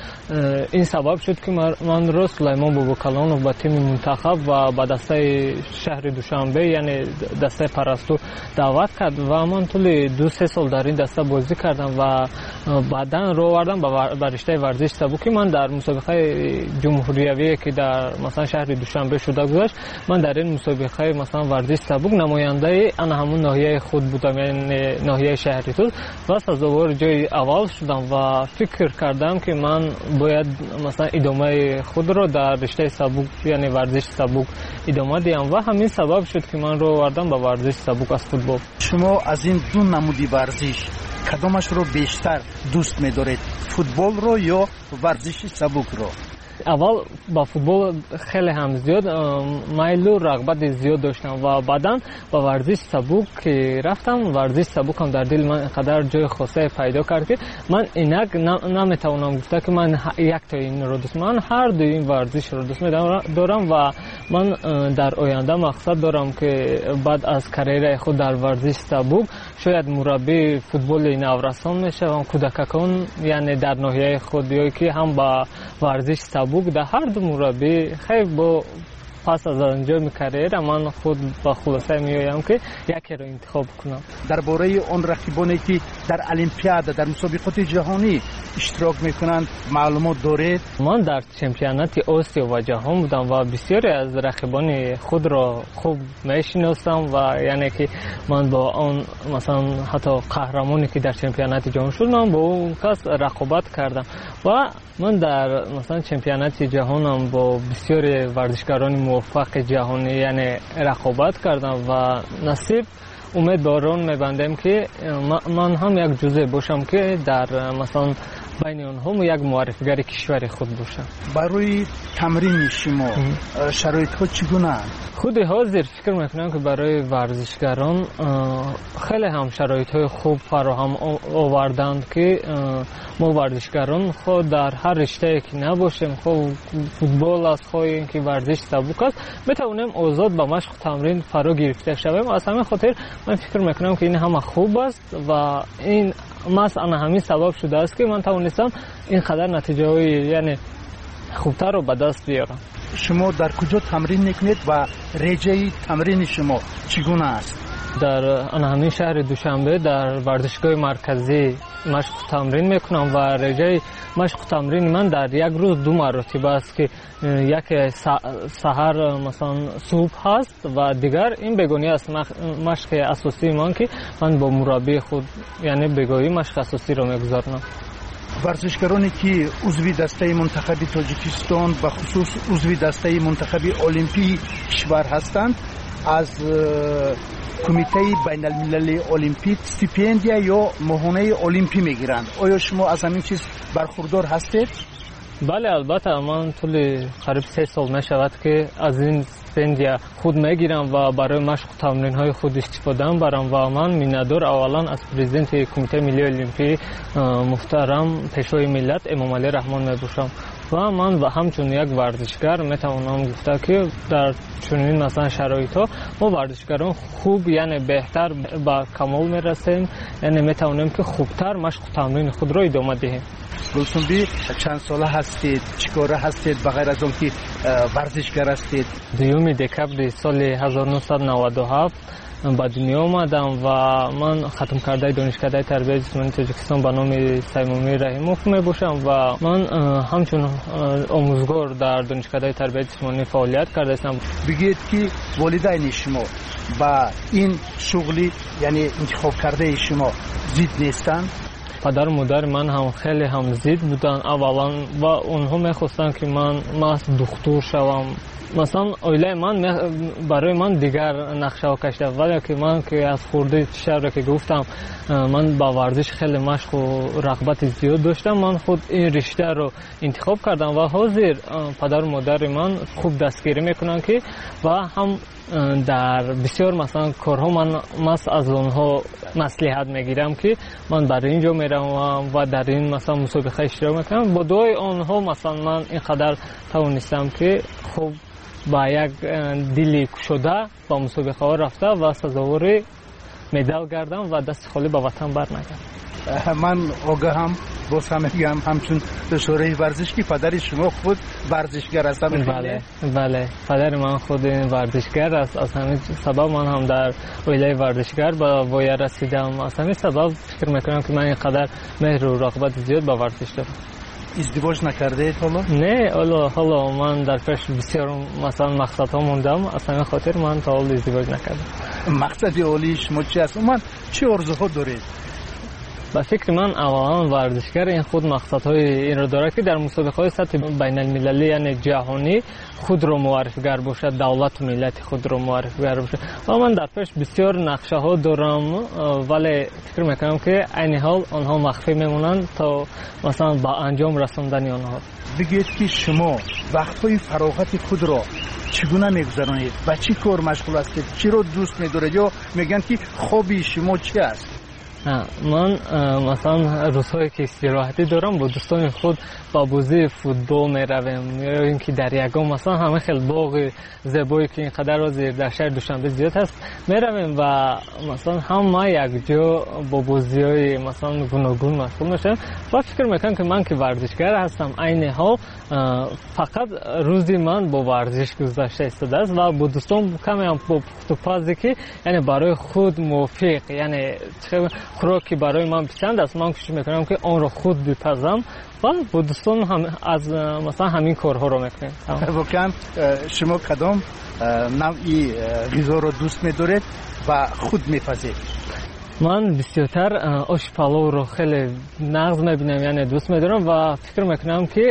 این سبب شد که من رو سلیمان بابوکلانов با تیم منتخب و با دسته شهر دوشنبه یعنی دسته پرستو دعوت کرد و من طول 2-3 سال در این دسته بازی کردم و بعداً رو آوردم به رشته ورزش سبکی. من در مسابقه جمهوریوی که در مثلا شهر دوشنبه شده گذاشت، من در این مسابقه مثلا ورزش سبک نماینده انا همون ناحیه خود بودم، یعنی ناحیه شهری تو و سزاوار جای اول شدم و فکر کردم که من باید مثلا ادامه خود رو در رشته سبک یعنی ورزش سبک ادامه دیم و همین سبب شد که من رو آوردم به ورزش سبک از فوتبال. شما از این دو نمودی ورزش کدامش رو بیشتر دوست می‌دارید، فوتبال رو یا ورزش سبک رو؟ اول با فوتبال خیلی هم زیاد میل و رغبت زیاد داشتم و بعداً با ورزش سبک که رفتم، ورزش سبک هم در دل من قدر جای خاصه پیدا کرد که من اینک نمیتونم گفته که من یک تا این رو دوست، من هر دو این ورزش رو دوست دارم و من در آینده مقصد دارم که بعد از کریر خود در ورزش سبک شاید مربی فوتبال نورسان میشم، کودکان یعنی در ناحیه خود یا که هم با ورزش سبک در هر دو مربی خیلی با پس از انجام کریر من خود با خلاصه میایم که یکی رو انتخاب کنم. درباره اون رقیبانی که در المپیاد در مسابقات جهانی اشتراک میکنند معلومات دارید؟ من در چمپیونات آسیا و جهان بودم و بسیاری از رقیبان خود را خوب میشناسم و یعنی که من با اون مثلا حتی قهرمانی که در چمپیونات جهان شد من با اون کس رقابت کردم و من در مثلا چمپیونات جهانم با بسیاری ورزشکاران موفق جهانی یعنی رقابت کردم و نصیب امید به آن میبندم که من هم یک جزء باشم که در مثلا بین آنها یک معرفیگر کشور خود باشم. برای تمرین شما شرایط ها چگونه؟ خود حاضر فکر میکنم که برای ورزشکاران خیلی هم شرایط های خوب فراهم آوردند که ما ورزشکاران خود در هر رشته که نباشیم، خود فوتبال است خود اینکه ورزش سبک است، بتوانیم آزاد به مشق تمرین فرا گرفته شویم. از همین خاطر من فکر میکنم که این همه خوب است و این مثلا همین سبب شده است که من توانستم این قدر نتیجه های یعنی خوبتر رو به دست بیارم. شما در کجا تمرین میکنید و رژه تمرین شما چگونه است؟ در همین شهر دوشنبه در ورزشگاه مرکزی مشق تمرین میکنم و رژه مشق تمرین من در یک روز 2 مرتبه است که یک سحر مثلا صبح هست و دیگر این بگونی است مشق اساسی من که من با مربی خود یعنی بگویی مشق اساسی رو میگذارم. ورزشکارانی که عضو دسته منتخب تاجیکستان و خصوص عضو دسته منتخب المپی کشور هستند از کمیته بین المللی المپیک استیپندیا یا ماهانه المپی میگیرند. آیا شما از همین چیز برخوردار هستید؟ بله البته من طول قریب 3 سال میشود که از این استیپندیا خود میگیرم و برای مشق تمرین های خود استفاده برم و من میندور اولا از پرزیدنت کمیته ملی المپی محترم پیشوای ملت امام علی رحمان میباشم و من و همچون یک ورزشکار میتوانم گفته که در چنین مثلا شرایط ها ما ورزشکاران خوب یعنی بهتر به کمال میرسیم، یعنی میتوانیم که خوبتر مشق تمرین خود را ادامه دهیم. گلسنبی چند ساله هستید؟ چیکاره هستید بغیر از اون که ورزشکار هستید؟ 2 دکبر سال 1997 به دنیا آمدم و من ختم کرده دانشکده تربیت جسمانی تاجیکستان به نام سیمومی رحیموف میباشم و من همچون آموزگار در دانشکده تربیت جسمانی فعالیت کرده هستم. بگید که والدین شما با این شغلی یعنی انتخاب کرده شما ضد نیستند؟ پدر و مادر من هم خیلی هم ضد بودن اولا و اونها میخواستن که من دکتر شوم. مثلا اوله من برای من دیگر نقشه ها کشیده ولی که من که از خورده شهر که گفتم من با ورزش خیلی مشق و رغبت زیاد داشتم، من خود این رشته رو انتخاب کردم و حاضر پدر و مادر من خوب دستگیری میکنن که و هم در بسیار مثلا کارها من از اونها مصلحت میگیرم که من برای اینجا میرم و در این مثلا مسابقه اشتراک میکنم. با دوای اونها مثلا من اینقدر توانستم که خوب با یک دلی شده با مسابقه ها رفته و سزاوار مدال گردم و دست خالی به وطن برنگردم. من آگاهم باز هم میگم همچون شورای ورزش که پدر شما خود ورزشگر است. بله پدر من خود ورزشگر است. از همین سبب من هم در عائله ورزشگر با وای رسیدم. از همین سبب فکر میکنم که من اینقدر مهر و رغبت زیاد به ورزش دارم. ازدواج نکرده حالا؟ نه حالا من در پیش بسیار مثلا مقصدها موندم. از همین خاطر من تا حال ازدواج نکردم. مقصد اولی شما چی است؟ من چه آرزوها دارید؟ با فکر من اولا ورزشگر این خود مقصدهای این رو داره که در مسابقه‌های سطح بین المللی یعنی جهانی خود رو معرفی‌گر باشه، دولت و ملت خود رو معرفی‌گر باشه. و من در پیش بسیار نقشه‌ها دارم ولی فکر می‌کنم که عین حال آنها مخفی میمونن تا مثلا با انجام رساندن آنها. بگید که شما وقت‌های فراغت خود را چگونه می‌گذرانید؟ با چی کار مشغول هستید؟ چی رو دوست می‌دارید یا میگن که خوابی شما چی است؟ من مثلا روزهایی که استراحتی دارم با دوستان خود با بازی فوتبال میرویم یا اینکه در یگان مثلا همه خیلی باغ زیبایی که اینقدر از در شهر دوشنبه زیاد هست میرویم و مثلا همه یک جا با بازی‌های مثلا گوناگون مشغول میشم و فکر میکنم که من که ورزشگر هستم عین حال فقط روزی من با ورزش گذشته است و با دوستان کمی هم با پخت‌وپزی که یعنی برای خود موافق یعنی خوراکی برای من پسند است من کوشش میکنم که آن را خود بپزم و با دوستان هم از مثلا همین کارها رو میکنیم. واقعا شما کدام نوعی غذا رو دوست میدارید و خود میپزید؟ من بسیارتر آش پلو رو خیلی نغز میبینم یعنی دوست میدارم و فکر میکنم که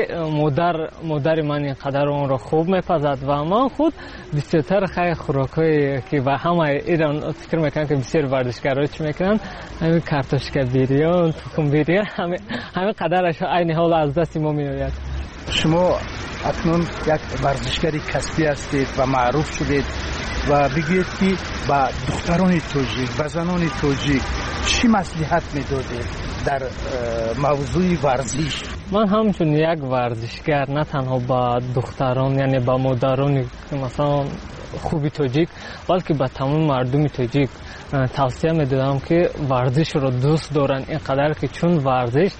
مادر من اینقدر اون رو خوب میپزد و من خود بسیارتر خیلی خوراکایی که و همه ایران فکر میکنم که بسیار ورزشگرها چی میکنن همین کارتوشک بیریان تخم بیریان همین قدرش عین حال از دست ما میآید. شما اکنون یک ورزشگری کسبی هستید و معروف شدید و بگید که با دختران توجیک و زنان توجیک چی مصلحت میدادید در موضوع ورزش؟ من همچون یک ورزشگر نه تنها با دختران یعنی با مادران مثلا خوبی توجیک بلکه با تمام مردم توجیک توصیه میدادم که ورزش رو دوست دارن اینقدر که چون ورزش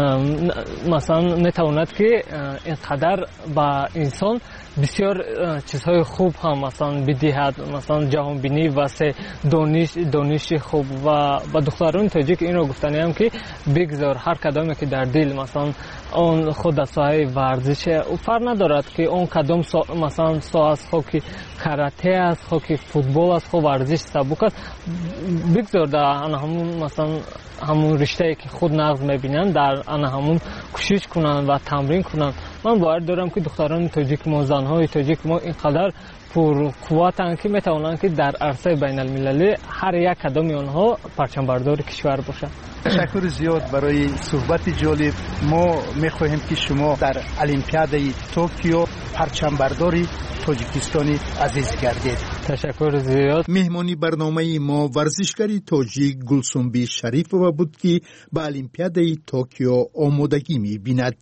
مثلا میتواند که اینقدر با انسان بسیار چیزهای خوب هم مثلا بدهد مثلا جهان بینی واسه دانش خوب و با دختران تاجیک این رو گفتنیم که بگذار هر کدامی که در دل مثلا اون خود از ساحه ورزش او فرق ندارد که اون کدام مثلا ساحه از خوب که کاراته است خوب که فوتبال است خوب ورزش سبک است بگذار در همون مثلا همون رشته که خود نقض میبینن در همون کوشش کنن و تمرین کنن. من باور دارم که دختران تاجیک ما زنهای تاجیک ما اینقدر پر قوتن که میتونن که در عرصه بین المللی هر یک کدام آنها پرچم بردار کشور باشن. تشکر زیاد برای صحبت جالب. ما میخواهیم که شما در المپیادای توکیو پرچم برداری تاجیکستانی عزیز گردید. تشکر زیاد. مهمانی برنامه ما ورزشکاری تاجیک گلسنبی شریفова بود که به المپیادای توکیو آمادگی می‌بیند.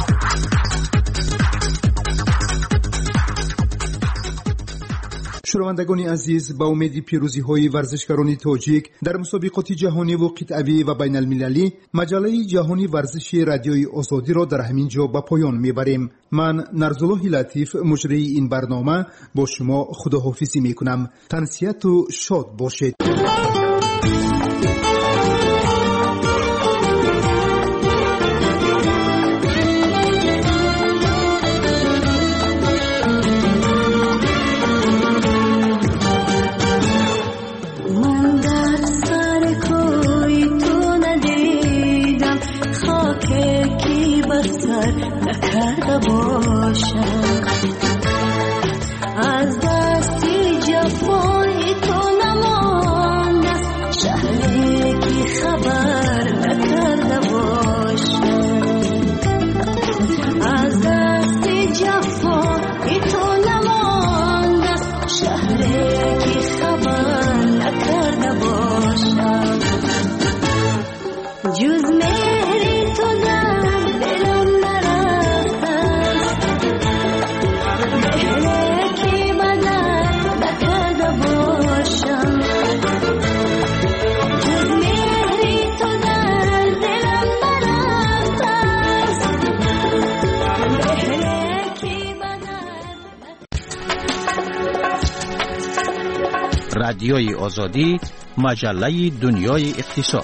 شنوندگان عزیز، با امید پیروزی‌های ورزشکاران تاجیک در مسابقات جهانی و قطعی و بین المللی مجله جهانی ورزش رادیوی آزادی را در همین جا به پایان میبریم. من نرزالله لطیف مجری این برنامه با شما خداحافظی میکنم. تنسیت و شاد باشید. از دستی جفای تو نمانده رادیوی آزادی، مجله دنیای اقتصاد.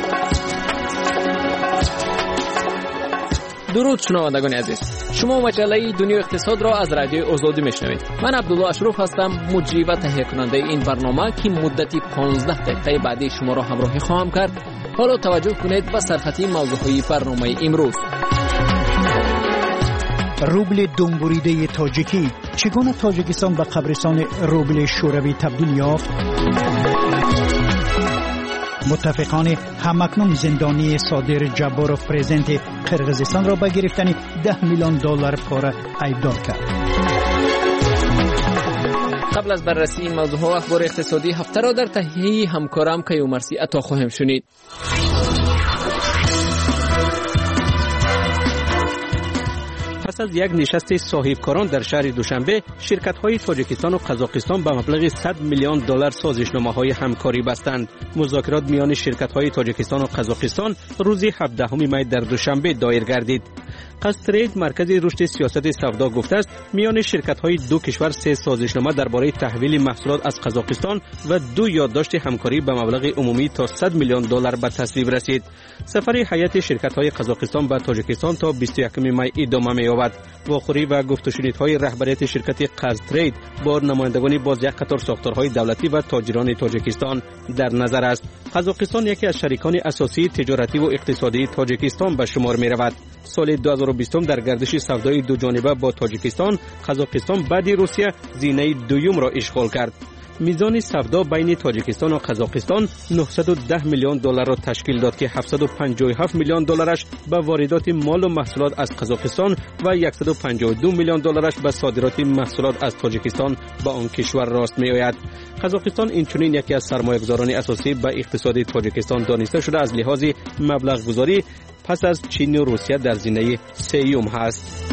درود شنوندگان عزیز، شما مجله دنیای اقتصاد را از رادیوی آزادی میشنوید. من عبدالله اشرف هستم، مجری و تهیه کننده این برنامه که مدتی 15 دقیقه بعدی شما را همراهی خواهم کرد. حالا توجه کنید به سرخطی موضوعهای برنامه امروز. روبل دنبوریده تاجیکی، چگونه تاجیکستان به قبرستان روبل شوروی تبدیل یافت؟ متفقان همکنون زندانی صادر جباروف پرزیدنت قرقیزستان را به گرفتن $10 میلیون پاره ایبدار کرد. قبل از بررسی این موضوع ها اخبار اقتصادی هفته را در تهیه همکارم کیومرثی عطا خواهیم شنید. پس از یک نشست صاحبکاران در شهر دوشنبه، شرکت‌های تاجیکستان و قزاقستان به مبلغ $100 میلیون سازشنامه‌های همکاری بستند. مذاکرات میان شرکت‌های تاجیکستان و قزاقستان روز 17 می در دوشنبه دایر گردید. قزترید مرکز رشد سیاست سودا گفته است میان شرکت‌های دو کشور 3 سازشنامه درباره تحویل محصولات از قزاقستان و 2 یادداشت همکاری به مبلغ عمومی تا $100 میلیون به تصویب رسید. سفر هیئت شرکت‌های قزاقستان به تاجیکستان تا 21 می ادامه می‌یابد. واخوری و گفت‌وشنیدهای رهبریت شرکت قزترید با نمایندگان باز یک قطار ساختارهای دولتی و تاجران تاجیکستان در نظر است. قزاقستان یکی از شریکان اساسی تجارتی و اقتصادی تاجیکستان به شمار می‌رود. سال 2020 در گردش سودای دو جانبه با تاجیکستان، قزاقستان بعد روسیه زینه دوم را اشغال کرد. میزان سودا بین تاجیکستان و قزاقستان $910 میلیون را تشکیل داد که $757 میلیون به واردات مال و محصولات از قزاقستان و $152 میلیون به صادرات محصولات از تاجیکستان به آن کشور راست می آید. قزاقستان اینچنین یکی از سرمایه‌گذاران اساسی به اقتصاد تاجیکستان دانسته شده از لحاظ مبلغ گذاری پس از چین و روسیه در زینه سوم هست.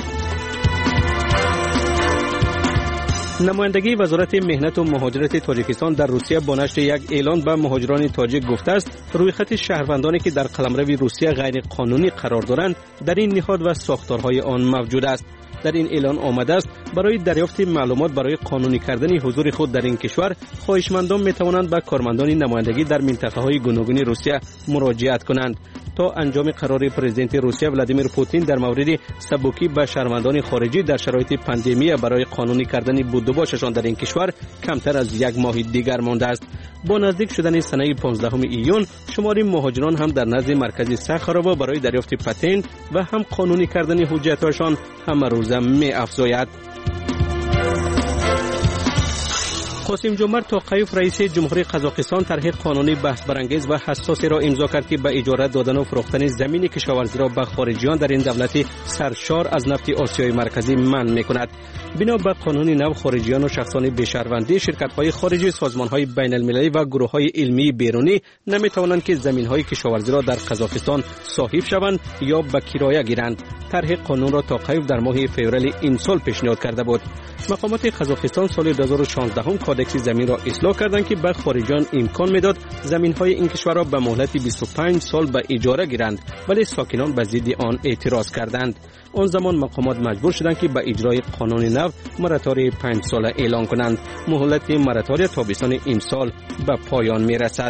نمایندگی وزارت مهنت و مهاجرت تاجیکستان در روسیه با نشر یک اعلان به مهاجران تاجیک گفته است روی خط شهروندانی که در قلمرو روسیه غیر قانونی قرار دارند در این نهاد و ساختارهای آن موجود است. در این اعلان آمده است برای دریافت معلومات برای قانونی کردن حضور خود در این کشور، خواهشمندان می توانند به کارمندان نمایندگی در منطقه‌های گوناگون روسیه مراجعت کنند. تا انجام قرار پرزیدنت روسیه ولادیمیر پوتین در مورد سبکی به شهروندان خارجی در شرایط پاندمی برای قانونی کردن بودجه‌شان در این کشور کمتر از یک ماه دیگر مانده است. با نزدیک شدن سنه 15 ایون، شمار مهاجران هم در نزد مرکز ساخاروا برای دریافت پتنت و هم قانونی کردن حجت‌هایشان همه روزه می‌افزاید. قاسم جمعت توقیف رئیس جمهوری قزاقستان طرح قانونی بحث برانگیز و حساسی را امضا کرد که به اجاره دادن و فروختن زمین کشاورزی را به خارجیان در این دولت سرشار از نفت آسیای مرکزی منع می‌کند. بنا به قانون نو، خارجیان و شخصان بی‌شهروندی، شرکت‌های خارجی، سازمان‌های بین‌المللی و گروه‌های علمی بیرونی نمی‌توانند که زمین‌های کشاورزی را در قزاقستان صاحب شوند یا به کرایه گیرند. طرح قانون را توقیف در ماه فوریه این سال پیشنهاد کرده بود. مقامات قزاقستان سال 2016 کودکس زمین را اصلاح کردند که به خارجیان امکان میداد زمین‌های این کشور را به مهلت 25 سال به اجاره گیرند، ولی ساکنان به ضد آن اعتراض کردند. آن زمان مقامات مجبور شدند که به اجرای قانون نو مراتوری 5 ساله اعلان کنند. مهلت مراتوری تابستان امسال به پایان میرسد.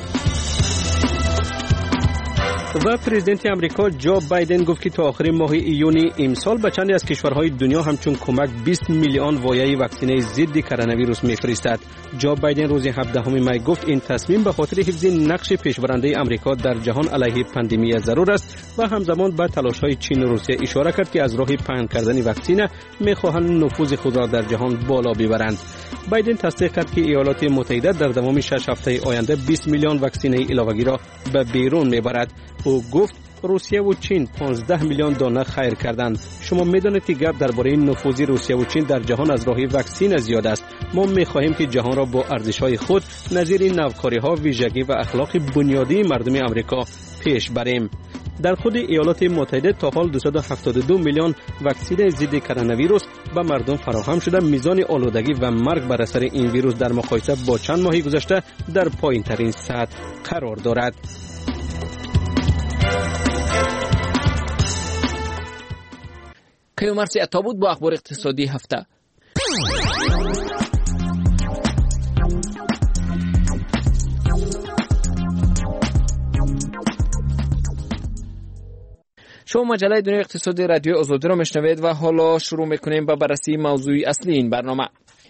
و پرزیدنت امریکا جو بایدن گفت که تا آخر ماه ایون امسال به چندی از کشورهای دنیا همچون کمک 20 میلیون وایه واکسینه ضد کرونا ویروس میفرستد. جو بایدن روز 17 می گفت این تصمیم به خاطر حفظ نقش پیشبرنده امریکا در جهان علیه پاندمی ضرور است و همزمان به تلاش‌های چین و روسیه اشاره کرد که از راه پهن کردن واکسینه می‌خواهند نفوذ خود را در جهان بالا ببرند. بایدن تصدیق کرد که ایالات متحده در دوام 6 هفته آینده 20 میلیون واکسینه علاوه‌ای را به بیرون می‌برد. او گفت روسیه و چین 15 میلیون دانه خیر کردند. شما می‌دانید که گپ درباره نفوذ روسیه و چین در جهان از راه واکسین زیاد است. ما می‌خواهیم که جهان را با ارزش‌های خود نظیر نوکاری‌ها، ویژگی و اخلاق بنیادی مردم آمریکا پیش بریم. در خود ایالات متحده تا حال 272 میلیون واکسن ضد کرونا ویروس به مردم فراهم شده. میزان آلودگی و مرگ بر اثر این ویروس در مقایسه با چند ماه گذشته در پایین‌ترین سطح قرار دارد. کیومرثی عطا بود با اخبار اقتصادی هفته. شما مجله دنیای اقتصادی رادیو آزادی را میشنوید و حالا شروع میکنیم با بررسی موضوع اصلی این برنامه.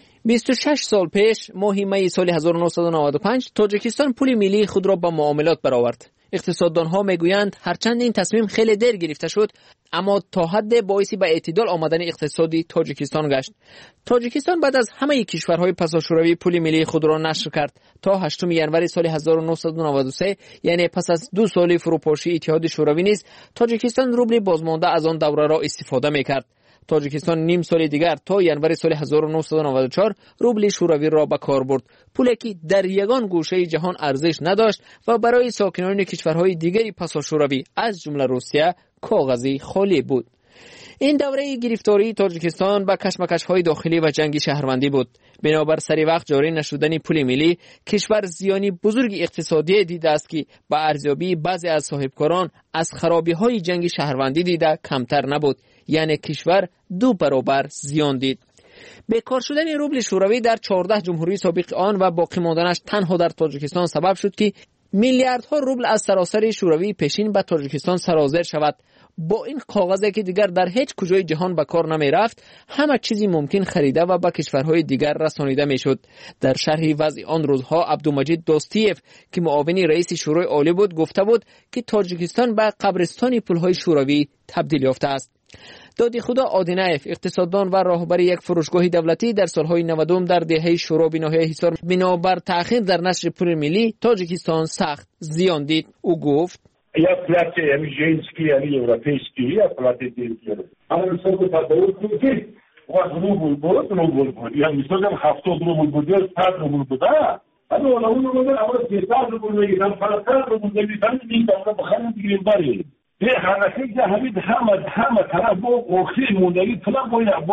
26 سال پیش ماه می سال 1995 تاجیکستان پول ملی خود را با معاملات برآورد. اقتصاددانها میگویند هرچند این تصمیم خیلی دیر گرفته شد اما تا حد باعث به اعتدال آمدن اقتصادی تاجیکستان گشت. تاجیکستان بعد از همه کشورهای پساشوروی پول ملی خود را نشر کرد تا 8 ژانویه سال 1993 یعنی پس از 2 سال فروپاشی اتحاد شوروی نیز تاجیکستان روبل بازمانده از آن دوره را استفاده میکرد. تاجیکستان نیم سال دیگر تا ژانویه سال 1994 روبل شوروی را به کار برد، پولی که در یگان گوشه جهان ارزش نداشت و برای ساکنان کشورهای دیگری پساشوروی از جمله روسیه کاغذی خالی بود. این دوره گرفتاری تاجیکستان با کشمکش‌های داخلی و جنگ شهروندی بود. بنابر سری وقت جاری نشدن پول ملی، کشور زیانی بزرگ اقتصادی دیده است که با ارزیابی بعضی از صاحبکاران از خرابی‌های جنگ شهروندی دیده کمتر نبود، یعنی کشور 2 برابر زیان دید. بیکار شدن روبل شوروی در 14 جمهوری سابق آن و باقی ماندنش تنها در تاجیکستان سبب شد که میلیاردها روبل از سراسر شوروی پیشین به تاجیکستان سرازیر شود. با این کاغذی که دیگر در هیچ کجای جهان به کار نمی رفت، همه چیزی ممکن خریده و به کشورهای دیگر رسانیده می شد. در شرح وضع آن روزها عبدالمجید دوستیف که معاون رئیس شورای عالی بود گفته بود که تاجیکستان به قبرستان پولهای شوروی تبدیل یافته است. دادی خدا آدینایف اقتصاددان و راهبر یک فروشگاه دولتی در سالهای 90 در دهه شورا به ناحیه حصار بنابر تأخیر در نشر پول ملی تاجیکستان سخت زیان دید. او گفت یا پلات ژنسکی یا اروپایسکی یا پلات دیگر اما مثلا تداول کنید روبل بود یا مثلا 70 روبل بود یا 100 روبل بود اما اون روبل اول 300 روبل میگن 500 روبل میگن این دفعه بخریم دیگه بری به حرکت جهانی همه طرف با اخیر موندگی طلا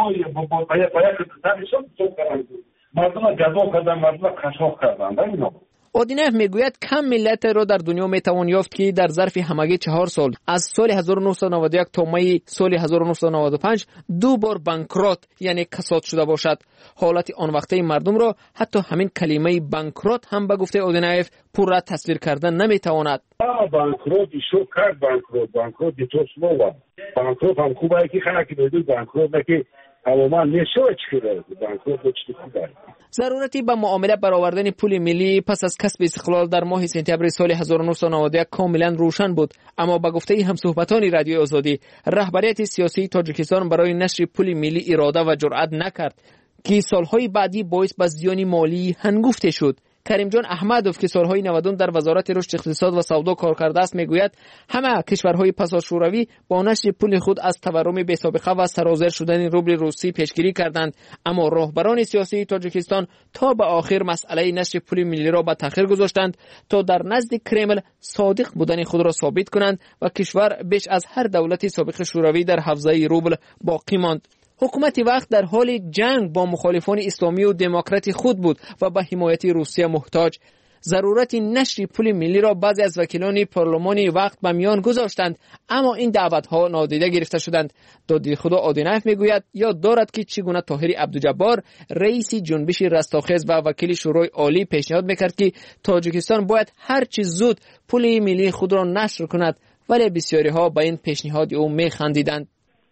باید تنشون تو کردن مردم جذاب کردن مردم خشاف کردن اینا. اودینف میگوید کم ملت را در دنیا میتوان یافت که در ظرف همگی 4 سال از سال 1991 تا می سال 1995 2 بار بانکرات یعنی کساد شده باشد. حالت آن وقته مردم را حتی همین کلمه بانکرات هم به گفته اودینف پورا تصویر کردن نمیتواند. بانکرات شو کرد بانکرات دیتوس نوا بانکرات هم خوبه که خلک بدون بانکرات که عموما نشوچ کرده بانکرات چی خوبه. ضرورتی به معامله برآوردن پول ملی پس از کسب استقلال در ماه سپتامبر سال 1991 کاملا روشن بود، اما به گفته همصحبتان رادیو آزادی رهبریت سیاسی تاجیکستان برای نشر پول ملی اراده و جرأت نکرد که سالهای بعدی باعث به زیان مالی هنگفته شد. کریم جان احمدوف که سالهای 90 در وزارت رشد اقتصاد و سودا کار کرده است میگوید همه کشورهای پساشوروی با نشر پول خود از تورم بی‌سابقه و سرازیر شدن روبل روسی پیشگیری کردند، اما راهبران سیاسی تاجیکستان تا به آخر مسئله نشر پول ملی را به تأخیر گذاشتند تا در نزد کرمل صادق بودن خود را ثابت کنند و کشور بیش از هر دولت سابق شوروی در حوزه روبل باقی ماند. حکومت وقت در حال جنگ با مخالفان اسلامی و دموکرات خود بود و به حمایت روسیه محتاج. ضرورت نشر پول ملی را بعضی از وکیلان پارلمانی وقت به میان گذاشتند، اما این دعوت‌ها نادیده گرفته شدند. دادی خدا آدینایف میگوید یاد دارد که چگونه طاهر عبدالجبار رئیس جنبش رستاخیز و وکیل شورای عالی پیشنهاد میکرد که تاجیکستان باید هر چه زود پول ملی خود را نشر کند، ولی بسیاری ها به این پیشنهاد او میخندیدند.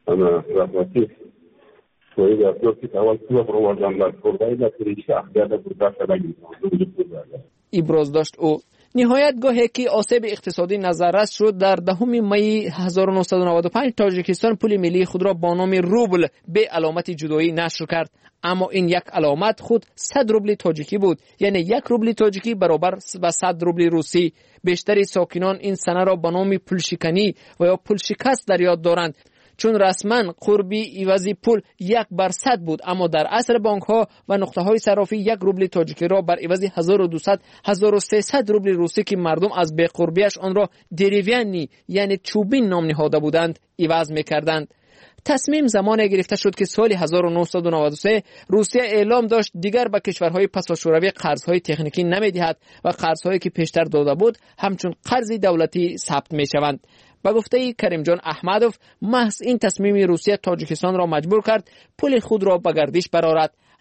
ابراز داشت او. نهایت گاهی که آسیب اقتصادی نظررس شد در 10 می 1995 تاجیکستان پول ملی خود را با نام روبل به علامت جدایی نشر کرد، اما این یک علامت خود 100 روبل تاجیکی بود، یعنی 1 روبل تاجیکی برابر به 100 روبل روسی. بیشتر ساکنان این سنه را به نام پولشکنی و یا پول شکست در یاد دارند، چون رسما قربی عوضی پول 1/100 بود، اما در عصر بانک ها و نقطه های صرافی 1 روبل تاجیکی را بر عوض 1200 1300 روبل روسی که مردم از بی قربیش آن را دریویانی یعنی چوبین نام نهاده بودند عوض می‌کردند. تصمیم زمانی گرفته شد که سال 1993 روسیه اعلام داشت دیگر به کشورهای پساشوروی قرضهای تکنیکی نمی‌دهد و قرضهایی که پیشتر داده بود همچون قرض دولتی ثبت می‌شوند. با گفته کریم جان احمدوف محض این تصمیم روسیه تاجیکستان را مجبور کرد پول خود را به گردش برآورد.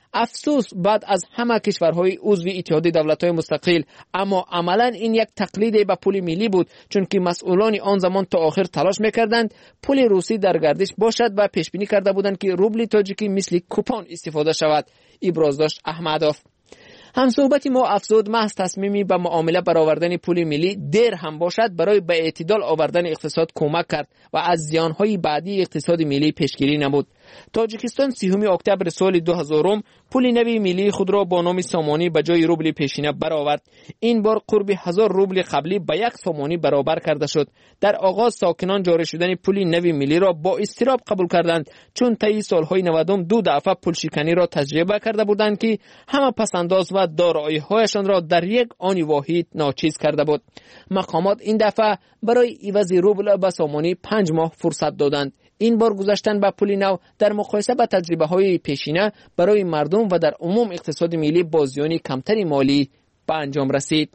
افسوس بعد از همه کشورهای عضو اتحاد دولت‌های مستقل، اما عملاً این یک تقلید به پول ملی بود، چون که مسئولان آن زمان تا آخر تلاش می‌کردند پول روسی در گردش باشد و پیش بینی کرده بودند که روبل تاجیکی مثل کوپون استفاده شود. ابراز داشت احمدوف. همصحبت ما افزود محض تصمیمی به معامله برآوردن پول ملی دیر هم باشد برای به اعتدال آوردن اقتصاد کمک کرد و از زیانهای بعدی اقتصاد ملی پیشگیری نمود. تاجیکستان 30 اکتبر سال 2000 پول نوی ملی خود را با نام سامانی به جای روبل پیشینه برآورد. این بار قرب 1000 روبل قبلی به 1 سامانی برابر کرده شد. در آغاز ساکنان جاری شدن پول نوی ملی را با اضطراب قبول کردند، چون طی سالهای 90 2 دفعه پول شکنی را تجربه کرده بودند که همه پسنداز و دارایی‌هایشان را در یک آن واحد ناچیز کرده بود. مقامات این دفعه برای عوض روبل به سامانی 5 ماه فرصت دادند. این بار گذاشتن به پول نو در مقایسه با تجربه‌های پیشینه برای مردم و در عموم اقتصاد ملی با زیان کمتری مالی به انجام رسید.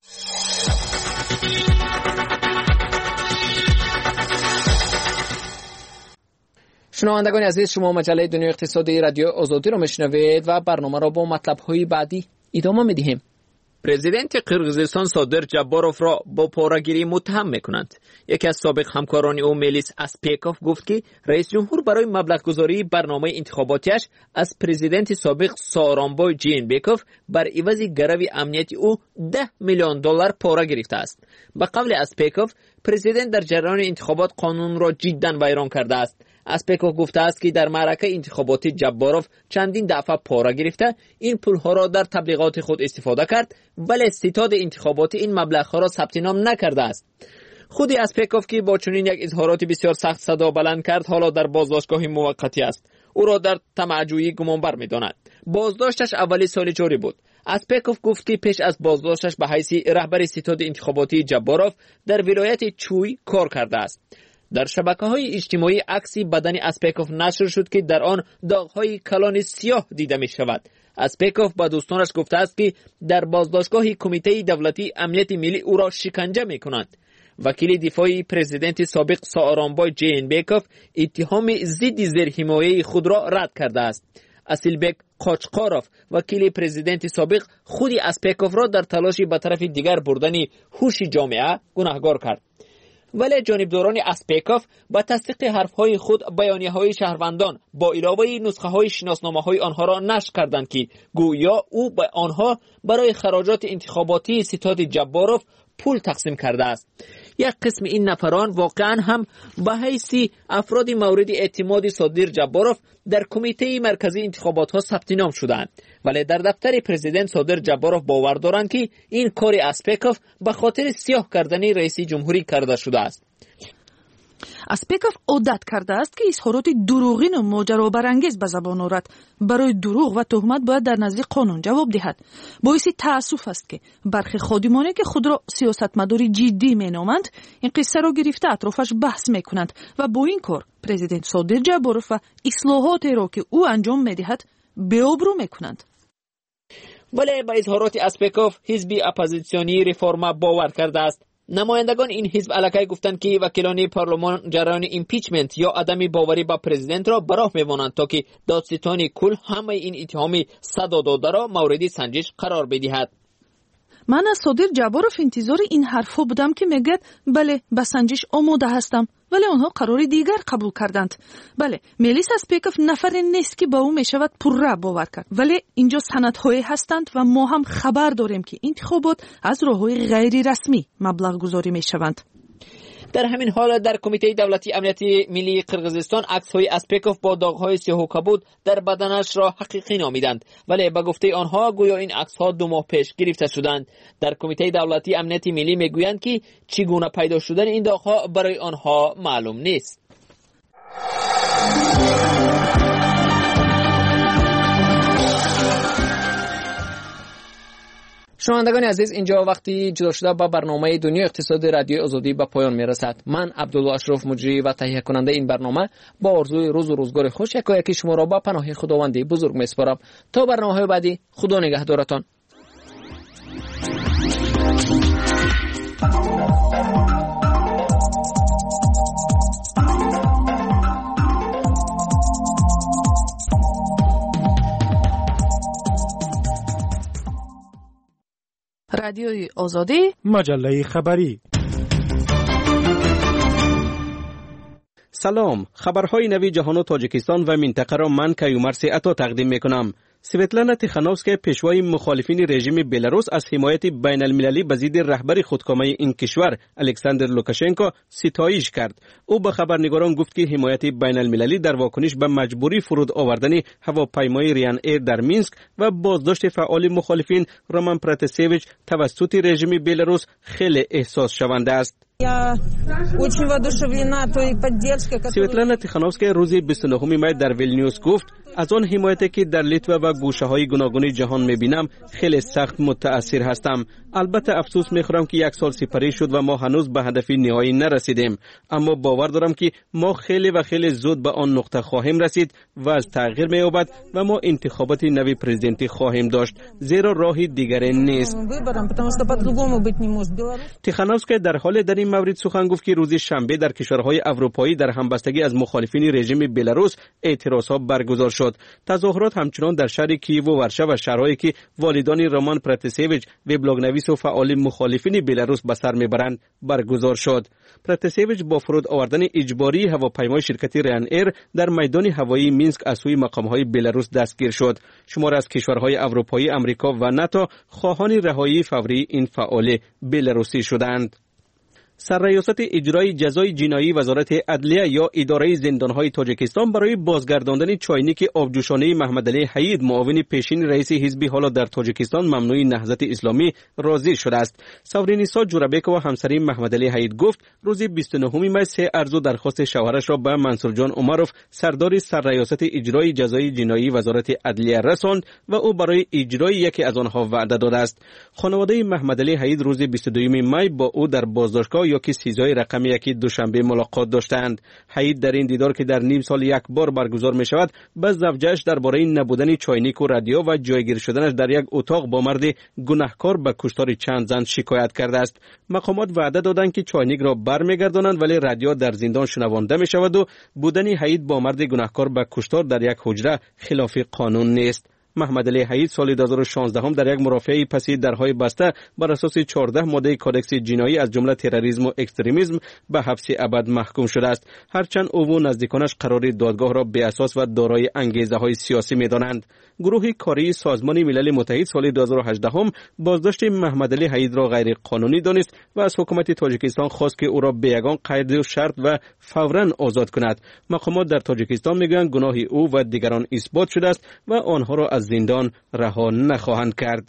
شنوندگان عزیز، شما مجله دنیا اقتصادی رادیو آزادی را میشنوید و برنامه را با مطلب‌های بعدی ادامه می‌دهیم. پرزیدنت قرقیزستان صادر جباروف را با پاره‌گیری متهم می‌کنند. یکی از سابق همکاران او میلیس اسپیکوف گفت که رئیس جمهور برای مبلغ‌گذاری برنامه انتخاباتیش از پرزیدنت سابق سارانبای جینبکوف بر عوض گرو امنیتی او $10 میلیون پاره گرفته است. به قول اسپیکوف، پرزیدنت در جریان انتخابات قانون را جداً ویران کرده است. اسپیکوف گفته است که در معرکه انتخاباتی جباروف چندین دفعه پاره گرفته این پولها را در تبلیغات خود استفاده کرد، ولی ستاد انتخاباتی این مبلغ‌ها را ثبت نام نکرده است. خود اسپیکوف که با چنین یک اظهارات بسیار سخت صدا بلند کرد، حالا در بازداشتگاه موقتی است. او را در طمع‌جویی گمانبر می‌دانند. بازداشتش اولی سال جاری بود. اسپیکوف گفت که پیش از بازداشتش به حیث رهبر ستاد انتخاباتی جباروف در ولایت چوی کار کرده است. در شبکه‌های اجتماعی عکسی بدن اسپیکوف نشر شد که در آن داغ‌های کلان سیاه دیده می‌شود. اسپیکوف با دوستانش گفته است که در بازداشتگاه کمیته دولتی امنیت ملی او را شکنجه می‌کنند. وکیل دفاعی پرزیدنت سابق سارانبای جینبکوف اتهام ضد زیرحمایه خود را رد کرده است. اسیلبک قاچقاروف وکیل پرزیدنت سابق خود اسپیکوف را در تلاشی به طرف دیگر بردن هوش جامعه گناهکار کرد. ولی جانبداران اسپیکوف با تصدیق حرفهای خود بیانیه‌های شهروندان با علاوه نسخه‌های شناسنامه‌های آنها را نشر کردند که گویا او به آنها برای خراجات انتخاباتی ستاد جباروف پول تقسیم کرده است. یک قسم این نفران واقعا هم به حیث افراد مورد اعتماد صادر جباروف در کمیته مرکزی انتخابات ها ثبت نام شدند، ولی در دفتر پرزیدنت صادر جباروف باور دارند که این کار اسپیکوف به خاطر سیاه کردن رئیس جمهوری کرده شده است. اسپیکوف عادت کرده است که اظهارات دروغین و ماجرابرانگیز به زبان آورد. برای دروغ و تهمت باید در نزد قانون جواب دهد. باعث تأسف است که برخی خادمانی که خود را سیاستمدار جدی مینامند این قصه را گرفته اطرافش بحث میکنند و با این کار پرزیدنت صادر جباروف و اصلاحاتی را که او انجام میدهد بی‌آبرو میکنند. ولی با اظهارات اسپیکوف حزب اپوزیسیونی ریفورما باور کرده است. نمایندگان این حزب علاقه گفتند که وکیلان پارلمان جریان ایمپیچمنت یا عدم باوری با پرزیدنت را براه می‌مانند تا که دادستان کل همه این اتهام صدا داده را مورد سنجش قرار بدهد. من از صادر جباروف انتظار این حرفا بودم که میگه بله به سنجش آماده هستم، ولی آنها قرار دیگر قبول کردند. بله میلیس اسپیکوف نفر نیست که با او میشود پرره باور کرد، ولی اینجا سندهایی هستند و ما هم خبر داریم که انتخابات از راههای غیر رسمی مبلغ گذاری میشوند. در همین حال در کمیته دولتی امنیت ملی قرقیزستان عکس‌های اسپیکوف با داغ‌های سیاه و کبود در بدنش را حقیقی نامیدند، ولی به گفته آنها گویا این عکس‌ها 2 ماه پیش گرفته شدند. در کمیته دولتی امنیت ملی میگویند که چگونه پیدا شدن این داغ‌ها برای آنها معلوم نیست. شنوندگان عزیز، اینجا وقتی جدا شده با برنامه دنیا اقتصاد رادیو آزادی به پایان میرسد. من عبدالله اشرف مجری و تهیه کننده این برنامه با آرزوی روز و روزگار خوش یکایک شما را با پناه خداوند بزرگ میسپارم. تا برنامه‌های بعدی، خدا نگهدارتان. رادیوی آزادی، مجله خبری. سلام، خبرهای نوی جهان و تاجیکستان و منطقه را من کیومر سیعتا تقدیم میکنم. سویتلانا تیخانوفسکا پیشوای مخالفین رژیم بلاروس از حمایت بین المللی به ضد رهبر خودکامه این کشور الکساندر لوکاشنکو ستایش کرد. او به خبرنگاران گفت که حمایت بین المللی در واکنش به مجبوری فرود آوردن هواپیمای ریان ایر در مینسک و بازداشت فعال مخالفین رومان پراتسیویچ توسط رژیم بلاروس خیلی احساس شونده است. سویتلانا تیخانوفسکا روز 29 می در ویلنیوس گفت از آن حمایتی که در لیتوا و گوشه‌های گوناگون جهان می‌بینم خیلی سخت متأثر هستم. البته افسوس می‌خورم که 1 سال سپری شد و ما هنوز به هدف نهایی نرسیدیم، اما باور دارم که ما خیلی زود به آن نقطه خواهیم رسید و از تغییر می‌یابد و ما انتخابات نوی پرزیدنتی خواهیم داشت، زیرا راه دیگری نیست. تیخانوفسکا در حال در این مورد سخن گفت که روز شنبه در کشورهای اروپایی در همبستگی از مخالفین رژیم بلاروس اعتراضات برگزار شد. تظاهرات همچنان در شهر کییو و ورشو و شهرهایی که والدان رومان پراتسیویچ وبلاگ‌نویس و فعال مخالفین بلاروس به سر میبرند برگزار شد. پراتسیویچ با فرود آوردن اجباری هواپیمای شرکت ریان ایر در میدان هوایی مینسک از سوی مقام‌های بلاروس دستگیر شد. شمار از کشورهای اروپایی، آمریکا و ناتو خواهان رهایی فوری این فعال بلاروسی شدند. سرریاست اجرای جزای جنایی وزارت عدلیه یا اداره زندانهای تاجیکستان برای بازگرداندن چاینک آبجوشانه محمدعلی حید معاون پیشین رئیس حزب حالا در تاجیکستان ممنوع نهضت اسلامی راضی شده است. سورینیسا جورابکووا همسری محمدعلی حید گفت روز 29 می 3 عرض و درخواست شوهرش را به منصور جان عمروف سردار سرریاست اجرای جزای جنایی وزارت عدلیه رساند و او برای اجرای یکی از آنها وعده داده است. خانواده محمدعلی حید روز 22 می با او در بازداشتگاه یا که سیزای رقم 1 دوشنبه ملاقات داشتند. حید در این دیدار که در نیم سال یک بار برگزار می شود به زوجه‌اش درباره نبودن چاینک و رادیو و جایگیر شدنش در یک اتاق با مرد گناهکار به کشتار چند زن شکایت کرده است. مقامات وعده دادند که چاینک را برمیگردانند ولی رادیو در زندان شنوانده می شود و بودن حید با مرد گناهکار به کشتار در یک حجره خلاف قانون نیست. محمدعلی حید سال 2016 در یک مرافعه پسی درهای بسته بر اساس 14 ماده کودکس جنایی از جمله تروریسم و اکستریمیسم به حبس ابد محکوم شده است. هرچند او و نزدیکانش قرار دادگاه را بی اساس و دارای انگیزه‌های سیاسی می‌دانند. گروه کاری سازمان ملل متحد سال 2018 بازداشت محمدعلی حید را غیر قانونی دانست و از حکومت تاجیکستان خواست که او را به یگان قید و شرط و فوراً آزاد کند. مقامات در تاجیکستان میگویند گناه او و دیگران اثبات شده است و آنها را از زندان رها نخواهند کرد.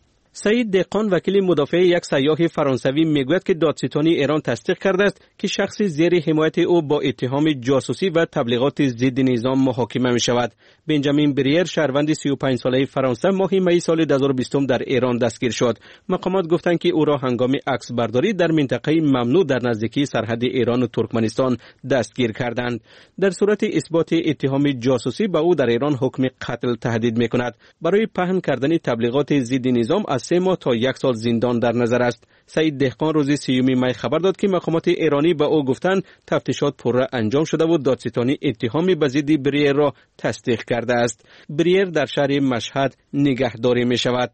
سعید دهقان وکیل مدافع یک سیاح فرانسوی میگوید که دادستانی ایران تصدیق کرده است که شخصی زیر حمایت او با اتهام جاسوسی و تبلیغات ضد نظام محاکمه می شود. بنجامین بریر شهروند 35 ساله فرانسه ماه می سال 2020 در ایران دستگیر شد. مقامات گفتند که او را هنگام عکس برداری در منطقه ممنوع در نزدیکی سرحد ایران و ترکمنستان دستگیر کردند. در صورت اثبات اتهام جاسوسی به او در ایران حکم قتل تهدید می کند. برای پهن کردن تبلیغات ضد نظام از 3 ماه تا 1 سال زندان در نظر است. سعید دهقان روز 30 می خبر داد که مقامات ایرانی به او گفتند تفتیشات پرره انجام شده و دادستانی اتهامی به ضد بریر را تصدیق کرده است. بریر در شهر مشهد نگهداری می شود.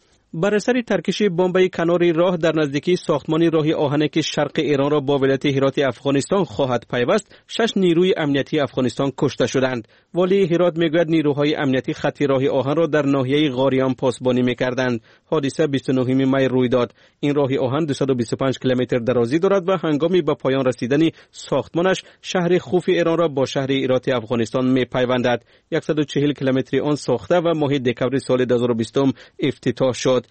بر اثر ترکش بمب کنار راه در نزدیکی ساختمان راه آهن که شرق ایران را با ولایت هرات افغانستان خواهد پیوست 6 نیروی امنیتی افغانستان کشته شدند. والی هرات میگوید نیروهای امنیتی خط راه آهن را در ناحیه غاریان پاسبانی میکردند. حادثه 29 می روی داد. این راه آهن 225 کیلومتر درازی دارد و هنگامی به پایان رسیدن ساختمانش شهر خوف ایران را با شهر هرات افغانستان میپیوندد. 140 کیلومتر آن ساخته و ماه دکمبر سال 2020 افتتاح شد.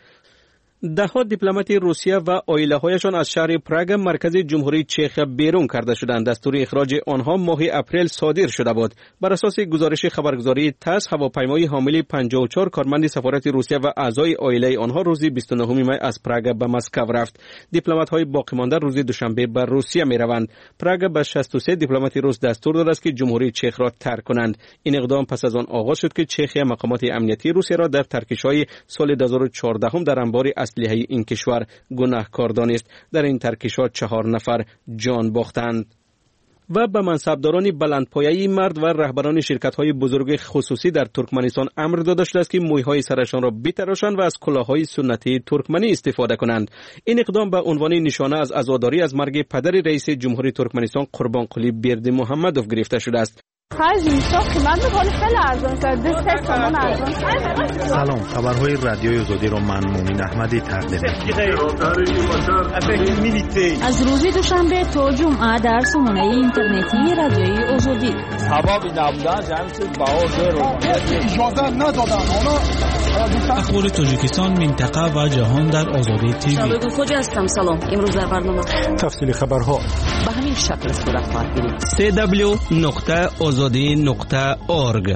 دهها دیپلمات روسیه و عائله‌هایشان از شهر پراگ مرکز جمهوری چک بیرون کرده شدند. دستور اخراج آنها ماه اپریل صادر شده بود. بر اساس گزارش خبرگزاری تاس هواپیمای حامل 54 کارمند سفارت روسیه و اعضای عائله آنها روز 29 می از پراگ به مسکو رفت. دیپلمات‌های باقی مانده روز دوشنبه به روسیه می‌روند. پراگ به 63 دیپلمات روس دستور داده است که جمهوری چک را ترک کنند. این اقدام پس از آن آغاز شد که چخیا مقامات امنیتی روسیه را در ترکش‌های سال 2014 در انبار اسلحه این کشور گناهکار دانست. در این ترکشات 4 نفر جان باختند. و به منصبداران بلندپایه مرد و رهبران شرکت‌های بزرگ خصوصی در ترکمنستان امر داده شده است که موی‌های سرشان را بتراشند و از کلاه‌های سنتی ترکمنی استفاده کنند. این اقدام به عنوان نشانه از عزاداری از مرگ پدر رئیس جمهوری ترکمنستان قربانقلی بردیمحمدوف گرفته شده است. سلام، خبرهای رادیوی آزادی را من مومن احمدی تقدیم می‌کنم. از روز دوشنبه تا جمعه در سامانه اینترنتی رادیوی آزادی. اخبار تاجیکستان، منطقه و جهان در آزادی تیوی. شالوگ خوجا هستم. سلام. امروز در برنامه تفصیل خبرها به همین شکل صورت خواهد گرفت. www.azadi.org.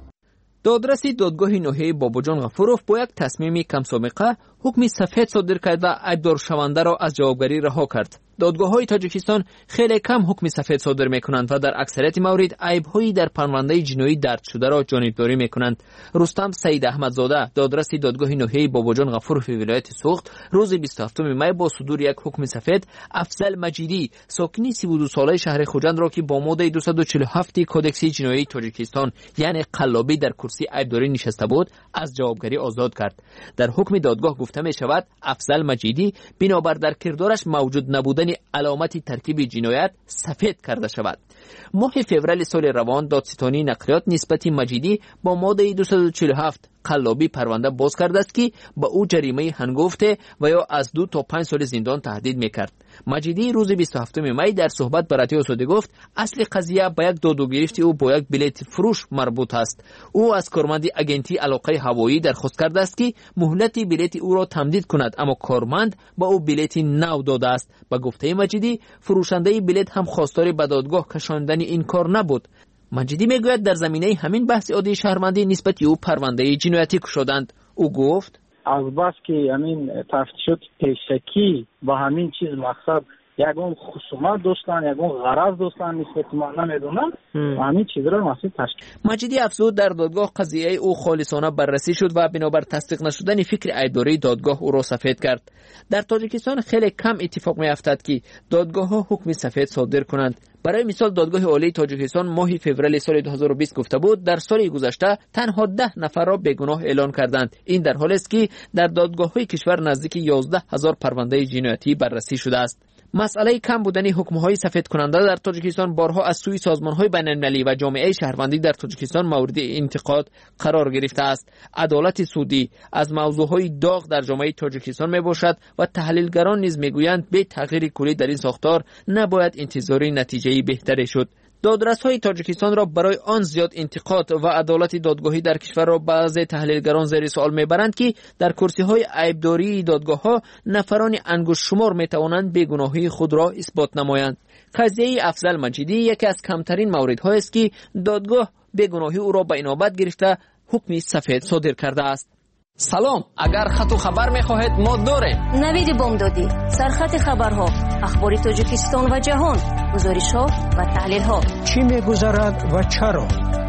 دادرسی دادگاه ناحیه باباجان غفوروف با یک تصمیم کم سابقه حکم سفید صادر کرد و عیبدار شونده را از جوابگری رها کرد. دادگاه‌های تاجیکستان خیلی کم حکم سفید صادر می‌کنند و در اکثریت موارد عیب‌هایی در پرونده جنایی درج شده را جانبداری می‌کنند. رستم سید احمدزاده، دادرسی دادگاه ناحیه باباجان غفوروف ولایت سوخت، روز 27 می با صدور یک حکم سفید افضل مجیدی، ساکن 32 ساله شهر خوجند را که با ماده 247 کدکس جنایی تاجیکستان یعنی قلابی در کرسی عیبداری نشسته بود، از جوابگری آزاد کرد. در حکم دادگاه گفته می‌شود افضل مجیدی بنابر در کردارش موجود نبودن علامت ترکیب جنایت سفید کرده شود. ماه فوریه سال روان دادستانی نقلیات نسبت مجیدی با ماده 247 قلابی پرونده باز کرده است که به او جریمه هنگفته و یا از 2 تا 5 سال زندان تهدید میکرد. مجیدی روز 27 می در صحبت با رادیو آزادی گفت اصل قضیه به یک دادگرفت او با یک بلیت فروش مربوط است. او از کارمند اجنسی علاقه هوایی درخواست کرده است که مهلت بلیت او را تمدید کند، اما کارمند با او بلیت نو داده است. به گفته مجیدی فروشنده بلیت هم خواستار به دادگاه کشاندن این کار نبود. مجیدی میگوید در زمینه همین بحث عادی شهروندی نسبت او پرونده جنایتی کشیدند. او گفت از بس که همین تفتیشات پیشکی با همین چیز مقصد یگون خصومت داشتن، یگون غرض داشتن نسبت ما نمیدونم و همین چیز را مسئول تشکیل. مجیدی افزود در دادگاه قضیه او خالصانه بررسی شد و بنابر تصدیق نشدن فکر عیبداری دادگاه او را سفید کرد. در تاجیکستان خیلی کم اتفاق میافتد که دادگاه ها حکم سفید صادر کنند. برای مثال دادگاه عالی تاجیکستان ماه فوریه سال 2020 گفته بود در سال گذشته تنها 10 نفر را بیگناه اعلان کردند. این در حالی است که در دادگاه‌های کشور نزدیک 11,000 پرونده جنایتی بررسی شده است. مسئله کم بودن حکم‌های سفید کننده در تاجیکستان بارها از سوی سازمان‌های بین‌المللی و جامعه شهروندی در تاجیکستان مورد انتقاد قرار گرفته است. عدالت سودی از موضوع‌های داغ در جامعه تاجیکستان میباشد و تحلیلگران نیز میگویند به تغییر کلی در این ساختار نباید انتظاری نتیجه بهتری شد. دادرس‌های تاجیکستان را برای آن زیاد انتقاد و عدالت دادگاهی در کشور را بعضی تحلیلگران زیر سوال میبرند که در کرسی‌های عیبداری دادگاه‌ها نفران انگشت شمار میتوانند بیگناهی خود را اثبات نمایند. قضیه افضل مجیدی یکی از کمترین موردها است که دادگاه بیگناهی او را به انابت گرفته حکم سفید صادر کرده است. سلام، اگر خط و خبر میخواهید ما داریم. نوید بامدادی، سرخط خبرها، اخبار تاجیکستان و جهان، گزارش‌ها و تحلیل‌ها. چی می‌گذرد و چرا؟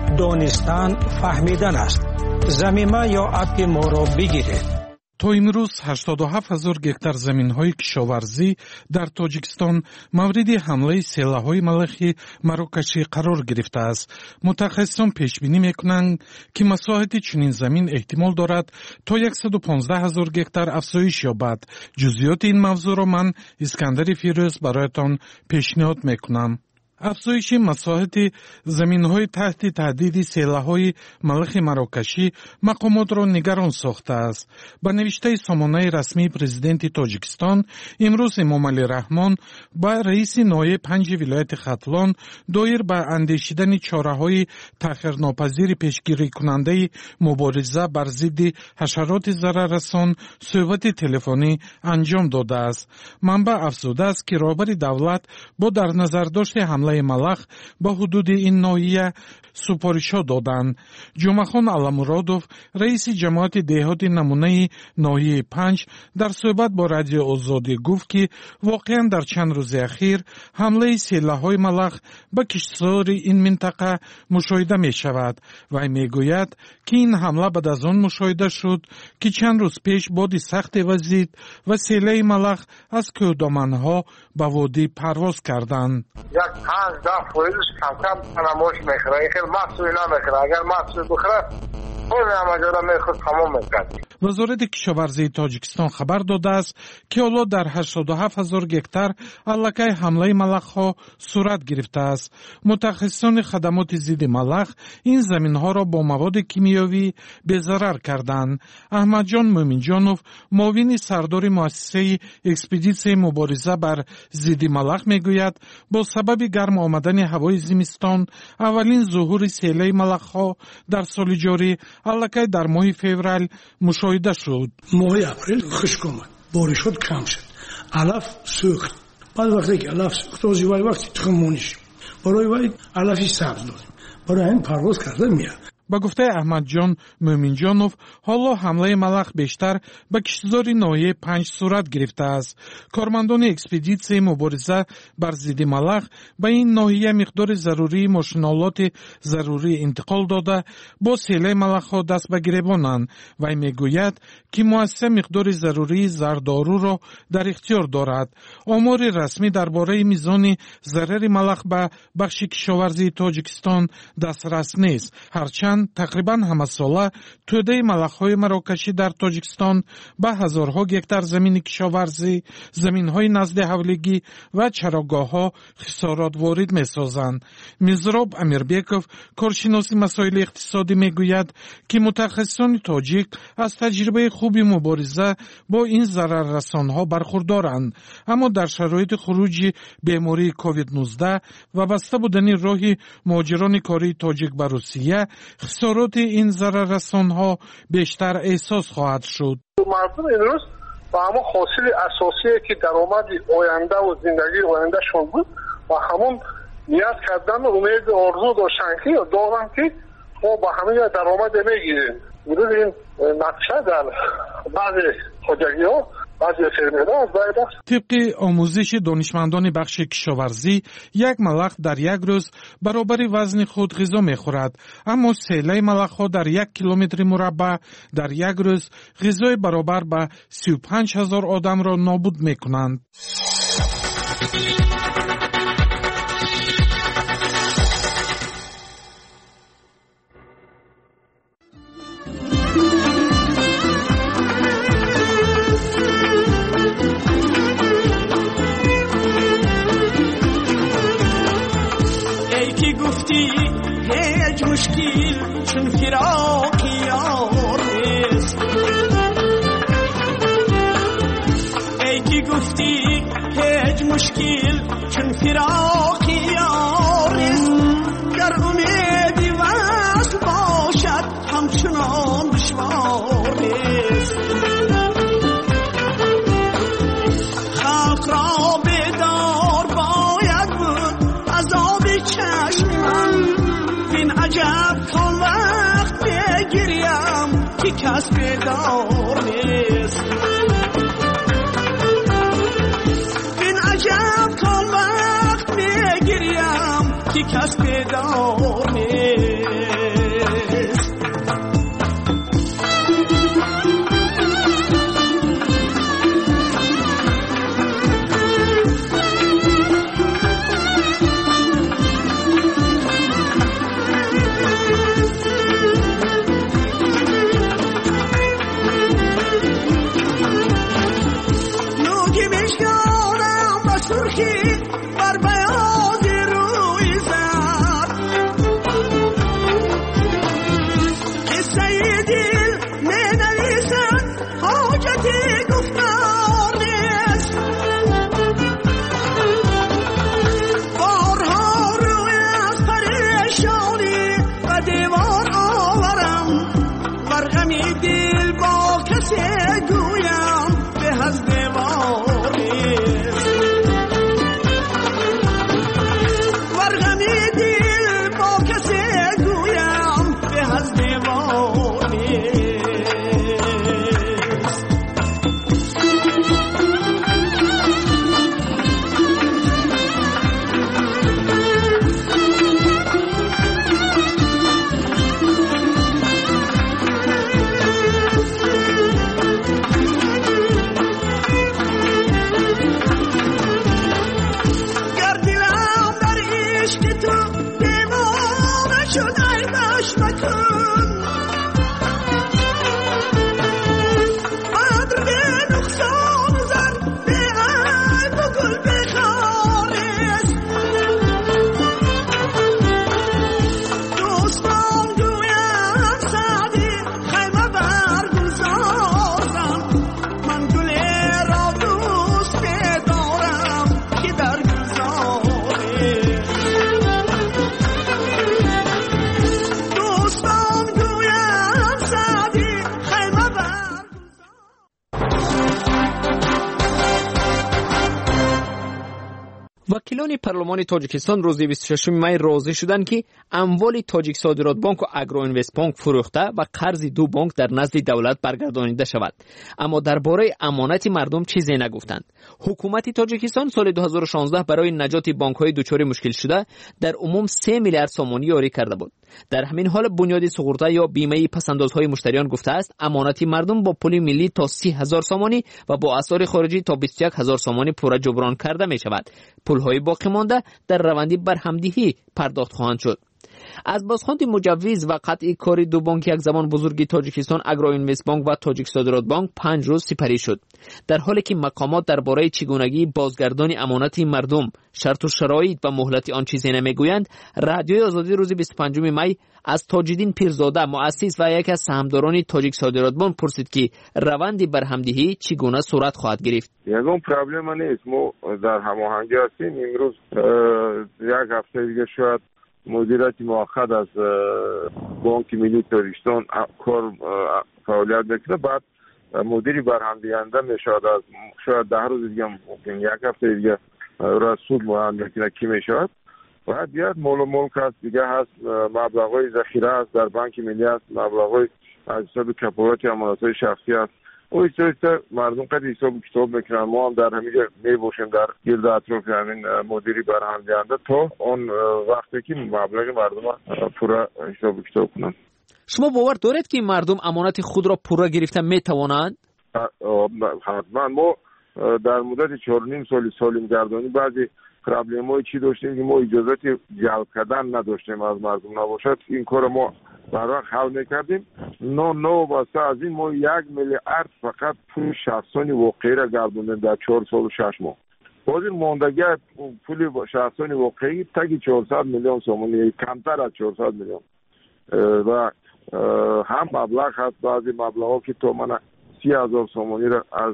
دانستن فهمیدن است. زمینه یا اپ ما را بگیرید. تا امروز 87,000 گکتار زمین‌های کشاورزی در تاجیکستان مورد حمله سیله‌های ملخی مراکشی قرار گرفته است. متخصصان پیش‌بینی می‌کنند که مساحت چنین زمین احتمال دارد تا 115,000 گکتار افزایش یابد. جزئیات این موضوع را من اسکندر فیروز برایتان پیشنهاد می‌کنم. افزایش مساحت زمین‌های تحت تهدید سیله‌های ملخ مراکشی مقامات را نگران ساخته است. با نوشته سامانه رسمی پرزیدنت تاجیکستان امروز امام علی رحمان با رئیس نایب 5 ولایت ختلان دایر به اندیشیدن چاره‌های تأخیرناپذیر پیشگیری کننده مبارزه بر ضد حشرات ضرررسان صحبت تلفنی انجام داده است. منبع افزوده است که رهبر دولت با در نظر داشت حمله ملخ با حدود این ناحیه سپارش‌ها دادند. جمعخان علامرادوف رئیس جماعت دهات نمونه ناحیه 5 در صحبت با رادیو آزادی گفت که واقعا در چند روز اخیر حمله سیله‌های ملخ به کشتزار این منطقه مشاهده می شود و می گوید که این حمله بعد از آن مشاهده شد که چند روز پیش باد سخت وزید و سیله ملخ از کوهدامن‌ها به وادی پرواز کردند. یک 5-10% کم کم فراموش میکنه. خیلی محصولی نمیکنه. اگر محصول بخوره خود همه میخواد تمام میکنه. وزارت کشاورزی تاجیکستان خبر داده است که حالا در 87,000 گکتار علکه حمله ملخ‌ها صورت گرفته است. متخصصان خدمات ضد ملخ این زمین‌ها را با مواد کیمیایی بی‌ضرر کردند. احمد جان مومنجانوف معاون سردار مؤسسه اکسپدیسیون مبارزه بر ضد ملخ میگوید با سبب گرم آمدن هوای زمستان اولین ظهور سیله ملخ‌ها در سال جاری علکه در ماه فوریه مشاهده شد. ماه اپریل خشک آمد، بارشات کم شد، علف سوخت. بعد وقتی که علف سوخت از وقتی تخمونیش برای وای علفی سبز دادیم. برای این پرواز کرده میاد. با گفته احمد جان مومنجانوف حالا حمله ملخ بیشتر به کشتزاری ناحیه 5 صورت گرفته است. کارمندان اکسپدیسیون مبارزه بر ضد ملخ به این ناحیه مقدار ضروری ماشین‌آلات ضروری انتقال داده با سیله ملخ‌ها دست به گریبانند. وی میگوید که مؤسسه مقدار ضروری زردارو را در اختیار دارد. آمار رسمی درباره میزان ضرر ملخ به بخش کشاورزی تاجیکستان دسترس نیست. هرچند تقریبا همه ساله توده ملخ‌های مراکشی در تاجیکستان به هزارها گکتار زمین کشاورزی، زمین‌های نزد حولگی و چراگاه‌ها خسارات وارد می‌سازند. میزراب امیربیکوف کارشناس مسائل اقتصادی میگوید که متخصصان تاجیک از تجربه خوبی مبارزه با این ضرررسان‌ها برخوردارند، اما در شرایط خروج بیماری کووید 19 و بسته بودن راه مهاجران کاری تاجیک به روسیه خسارات این ضرررسان‌ها بیشتر احساس خواهد شد. مردم امروز با همون حاصل اساسی که درآمد آینده و زندگی آینده شون بود و همون نیاز کردن امید آرزو داشتن که دارن که ما با همین درآمد میگیریم. امروز این نقشه در بعضی خودجگی‌ها طبق آموزش دانشمندان بخش کشاورزی یک ملخ در یک روز برابر وزن خود غذا میخورد، اما سیله ملخ‌ها در 1 کیلومتر مربع در یک روز غذای برابر به 35,000 آدم را نابود میکنند. هیچ مشکل چون فراق یار نیست. ای که گفتی هیچ مشکل چون فراق یار نیست. گر امیدی وصل باشد همچنان دشوار نیست. خلق را بیدار باید بود عذاب چشم بین عجب کن وقت بگیریم که کس بیدار نیست. بین عجب کن وقت بگیریم که کس بیدار نیست. وکیلان پارلمان تاجیکستان روز 26 می راضی شدند که اموال تاجیک صادرات بانک و اگرو اینوست بانک فروخته و قرض دو بانک در نزد دولت برگردانیده شود، اما درباره امانت مردم چیزی نگفتند. حکومت تاجیکستان سال 2016 برای نجات بانک‌های دچار مشکل شده در عموم 3 میلیارد سومانی یاری کرده بود. در همین حال بنیاد سقوطی یا بیمه پسندازهای مشتریان گفته است امانت مردم با پول ملی تا 30,000 سومانی و با اسعار خارجی تا 21,000 سومانی پوره جبران کرده می شود. پولهای باقی مانده در روند برهمدهی پرداخت خواهند شد. از بازخواند مجوز و قطعی کاری دو بانک یک زمان بزرگی تاجیکستان اگرو اینوست بانک و تاجیک صادرات بانک 5 روز سپری شد، در حالی که مقامات درباره چگونگی بازگردان امانت مردم، شرط و شرایط و مهلت آن چیزی نمیگویند. رادیوی آزادی روز 25 می از تاجدین پیرزاده مؤسس و یکی از سهامداران تاجیک صادرات بانک پرسید که روند برهمدهی چگونه صورت خواهد گرفت. یگان پرابلم نیست، ما در هماهنگی هستیم. امروز یک هفته دیگه شاید مدیریت موقت از بانک ملی تاجیکستان کار فعالیت بکنه، بعد مدیری برهمدهنده میشود. از شاید 10 روز دیگه ممکن یک هفته دیگه را سود مهندسی کنه کی میشود. بعد بیاد مول و ملک هست دیگه هست، مبلغ‌های ذخیره هست در بانک ملی هست، مبلغ‌های از حساب کفالت امانت‌های شخصی هست. او ایسته مردم قد حساب کتاب میکنن. ما هم در همینجا میباشیم در گرد اطراف همین مدیری برهمدهنده تا اون وقتی که مبلغ مردم پورا حساب کتاب کنن. شما باور دارید که مردم امانت خود را پورا گرفتن میتوانند؟ حتما. ما در مدت 4.5 سالیم گردانی بعضی پرابلم‌های چی داشتیم که ما اجازه جلب کردن نداشتیم از مردم نباشد. این کار ما برای حل میکردیم. نو واسه از این ما 1 میلیارد فقط پول شخصانی واقعی را گردوندیم در 4 سال و 6 ماه. باز این ماندگی پول شخصانی واقعی تاگی 400 میلیون سومانی، کمتر از 400 میلیون. و هم مبلغ هست، بعضی مبلغ ها که تو من 30,000 سومانی را از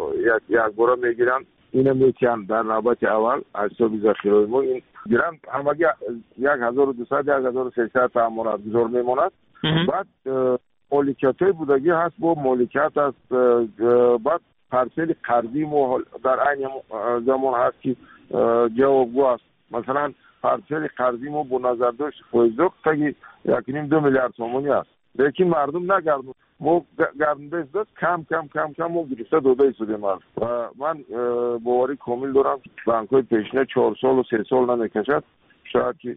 یک بار میگیرن، اینه میتین در نوبت اول از حساب ذخیره ما این گیرن همگی 1,200 1,300 تا امانت گذار میماند. بعد مالکیت های بودگی هست، با مالکیت هست. بعد پارسل قرضی ما در این زمان هست که جوابگو است. مثلا پارسل قرضی ما با نظر داشت فویزدوک تا 1.5-2 میلیارد سومانی است، لیکن مردم نگردون. ما گردنده است کم ما گرفته دوده شدیم. و من باوری کامل دارم بانک های پیشنه 4 سال و 3 سال نمیکشد، شاید که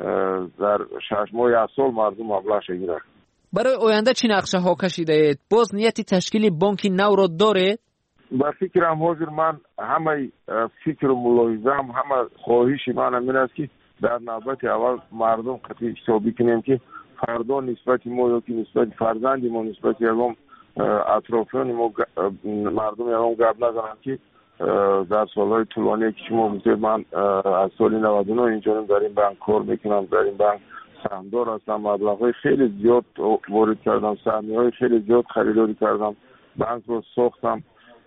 در 6 ماه 1 سال مردم مبلغ شگیره. برای آینده چی نقشه ها کشیده اید؟ باز نیتی تشکیل بانکی نو را دارید؟ با فکرم حاضر من همه فکر و ملاحظه‌ام همه خواهشی من همین است که در نوبت اول مردم قطعی حسابی کنیم که فردا نسبت ما یا که نسبت فرزند ما نسبت یکم اطرافیان ما مردم یکم گپ نزنن که در سالهای طولانی که شما میگید من از سال 99 اینجا در این بانک کار میکنم، در این بانک سهامدار هستم، مبلغ‌های خیلی زیاد وارد کردم، سهمیه‌های خیلی زیاد خریداری کردم، بانک رو ساختم.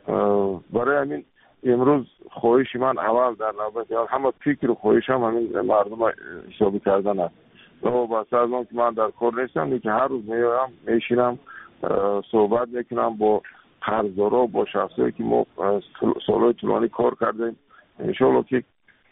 برای همین امروز خواهش من اول در نوبت اول همه فکر و خواهشم همین مردم حسابی کردن است. و بس از اون که من در کار نیستم، که هر روز میشینم صحبت میکنم با قرضدارا، با شخصایی که ما سالهای طولانی کار کردیم، انشالله که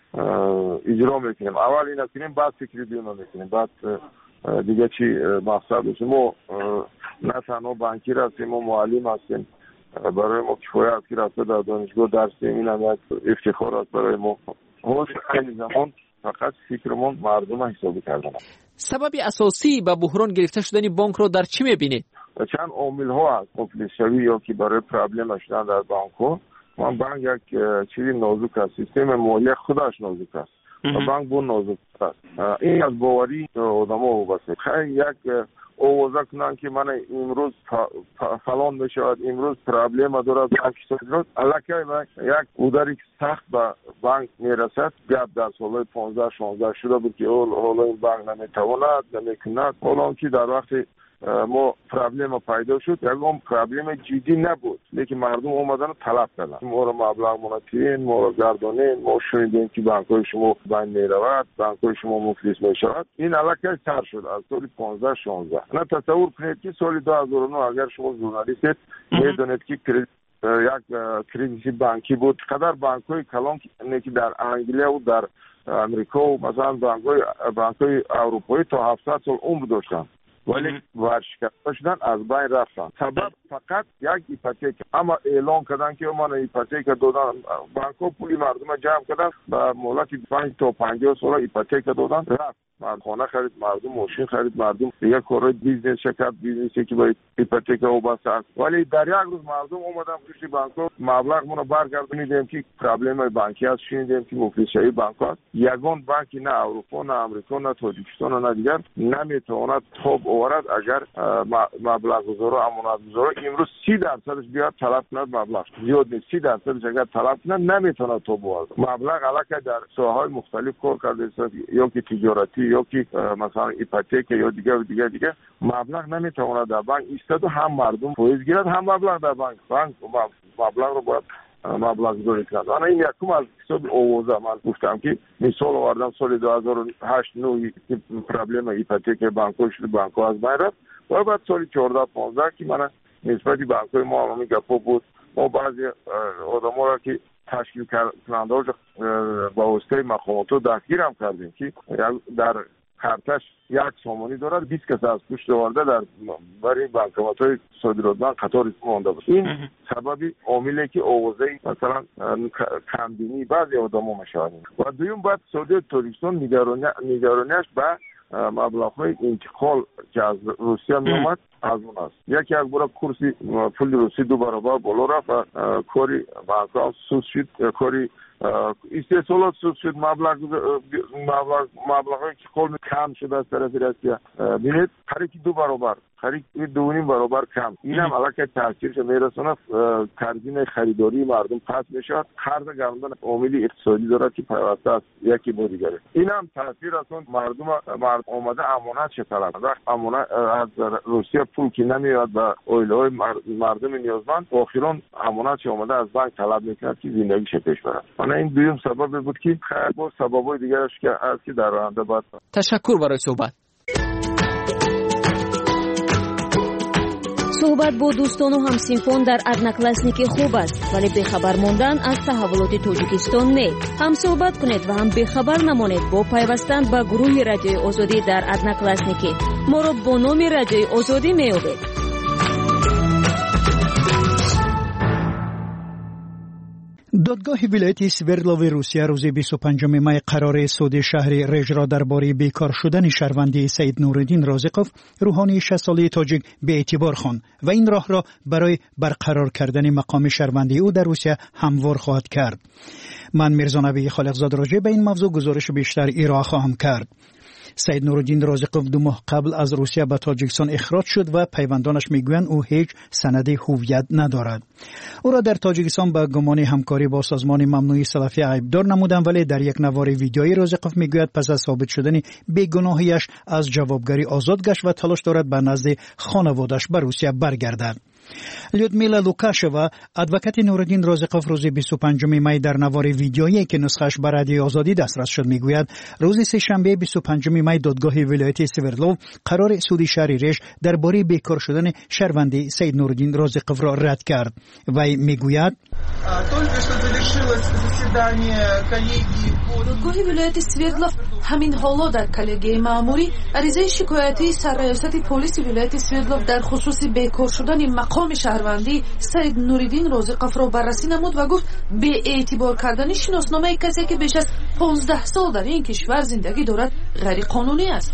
اجرا میکنیم. اول این کنیم بعد فکری بیرون میکنیم، بعد دیگه چی مقصد باشیم. ما نه تنها بانکیر هستیم، ما معلم هستیم، برای ما کفایت است که رفته در دانشگاه درس این هم یک افتخار است برای ما. این زمان فقط فکرمون مردم حسابی کردن. سبب اساسی به بحران گرفته شدن بانک رو در چی میبینید؟ چند عامل ها هست مفلس شوی یا که برای پرابلم شدن در بانک ها. بانک یک چیزی نازک است، سیستم مالی خودش نازک است و بانک بون نازک است. این از باوری آدم ها وابسته. خیلی یک اوضاع کنن که من امروز فلان میشود، امروز پرابلم دارد بانک صادرات، الکی یک بوداری که سخت به بانک میرسد گپ در سالهای 15-16 شده بود که حالا این بانک نمیتواند نمیکند. حالا که در وقت ما پرابلم پیدا شد، یکم پرابلم جدی نبود، لیکن مردم اومدن طلب کردن، ما رو مبلغ منتین، ما رو گردانین، ما شنیدیم که بانک‌های شما بند میرود، بانک‌های شما مفلس میشود. این الکی سر شد از سال 15-16. نه تصور کنید که سال 2009 اگر شما ژورنالیستید میدونید که یک کریزیس بانکی بود. قدر بانک‌های کلان که در انگلیس و در امریکا و مثلا بانک‌های اروپایی تا 700 سال عمر داشتن ولی ورشکسته شدن، از بین رفتن. سبب فقط یک ایپوتک. اما اعلان کردن که ما ایپوتک دادن، بانک‌ها پولی مردم جمع کردن و مهلت 5 تا 50 سال ایپوتک دادن، رفت مردم خانه خرید، مردم ماشین خرید، مردم دیگه کارهای بیزنس شرکت بیزنسی که با ایپوتک وابسته است. ولی در یک روز مردم اومدن پشت بانک‌ها مبلغ ما برگردونیدیم که پرابلم بانکی است، شنیدیم که مفلسی بانک است. یگان بانکی نه اروپا نه امریکا نه تاجیکستان نه دیگر نمیتواند تاب آورد اگر مبلغ گذار و امانت گذار امروز 30% بیاد طلب کند، مبلغ زیاد نیست، 30% اگر طلب کند نمیتونه تاب آورد. مبلغ علاقه در ساحه‌های مختلف کار کرده، یا که تجارتی یا که مثلا ایپوتک یا دیگه مبلغ نمیتونه در بانک ایستاد و هم مردم فایز گیرد هم مبلغ در بانک مبلغ رو باید مبلغ گذاری کنند. من این یکم از اقتصاد آوازه من گفتم که مثال آوردم سال 2008 9 که پرابلم ایپوتک بانک‌ها شد، بانک‌ها از بین رفت و بعد سال 14 15 که من نسبت بانک‌های ما همین گپا بود، ما بعضی آدم‌ها را که تشکیل کننده ها با واسطه مقامات دستگیر هم کردیم که در خرطش یک سامانی دارد 20 کس از پشت آورده در برای بانکمات‌های صادرات بانک قطار مانده بود. این سببی عاملی که آوازه مثلا کمبینی بعضی آدم‌ها مشاهده و دوم بعد سعودی تاجیکستان نگرانیش به مبلغ‌های انتقال که از روسیه می‌آمد از اون است. یکی از برای کورسی پول روسی 2 برابر بالا رفت و کاری بانک‌ها سوس شد، کاری استحصالات سوس شد، مبلغی که کل کم شده از طرف روسیه. ببینید خرید 2 برابر، خرید 2.5 برابر کم. این هم علاقه تاثیرش میرسونه، ترجیح خریداری مردم پس میشه، قرض گرفتن عامل اقتصادی داره که پیوسته است یکی با دیگره. این هم تاثیر اصلا مردم اومده امانت چه طلب، امانت از روسیه پول که نمیاد به اویلای مردم نیازمند، آخران امانت اومده از بانک طلب میکنه که زندگیش پیش بره. من این دویم سبب بود که خیر با سببای دیگرش که از که در آینده بعد. تشکر برای صحبت. صحبت با دوستان و همسینفون در ادناکلاسنیک خوب است، ولی بخبر موندن از تحولات تاجیکستان نه. هم صحبت کنید و هم بخبر نمانید با پیوستن به گروه رادیوی آزادی در ادناکلاسنیک. ما را با نام رادیوی آزادی می‌یابید. دادگاه ولایت سوردلوف روسیه روز 25 می قرار سود شهر رژ را درباره بیکار شدن شهروندی سید نورالدین رازقوف روحانی 60 ساله تاجیک به اعتبار خواند و این راه را برای برقرار کردن مقام شهروندی او در روسیه هموار خواهد کرد. من میرزا نبی خالقزاده راجع به این موضوع گزارش بیشتر ارائه خواهم کرد. سید نورالدین رازقوف 2 ماه قبل از روسیه به تاجیکستان اخراج شد و پیوندانش میگویند او هیچ سند هویت ندارد. او را در تاجیکستان به گمان همکاری با سازمان ممنوعی سلفی عیبدار نمودند، ولی در یک نوار ویدیویی رازقوف میگوید پس از ثابت شدن بیگناهیش از جوابگری آزاد گشت و تلاش دارد به نزد خانواده‌اش به روسیه برگردد. لیودمیلا لوکاشوا ادوکات نورالدین رازقوف روز 25 می در نوار ویدیویی که نسخش بر رادیو آزادی دسترس شد میگوید روز سه‌شنبه 25 می دادگاه ولایت سوردلوف قرار سود شهر رژ درباره بیکار شدن شهروندی سید نورالدین رازقوف را رد کرد و میگوید دادگاه ولایت سوردلوف همین حالا در کلگی ماموری عریضه شکایتی سرریاست پلیس ولایت سوردلوف در خصوص بیکار شدن مقام شهروندی سید نورالدین رازقوف را بررسی نمود و گفت به اعتبار کردن شناسنامه کسی که بیش از 15 سال در این کشور زندگی دارد غیر قانونی است.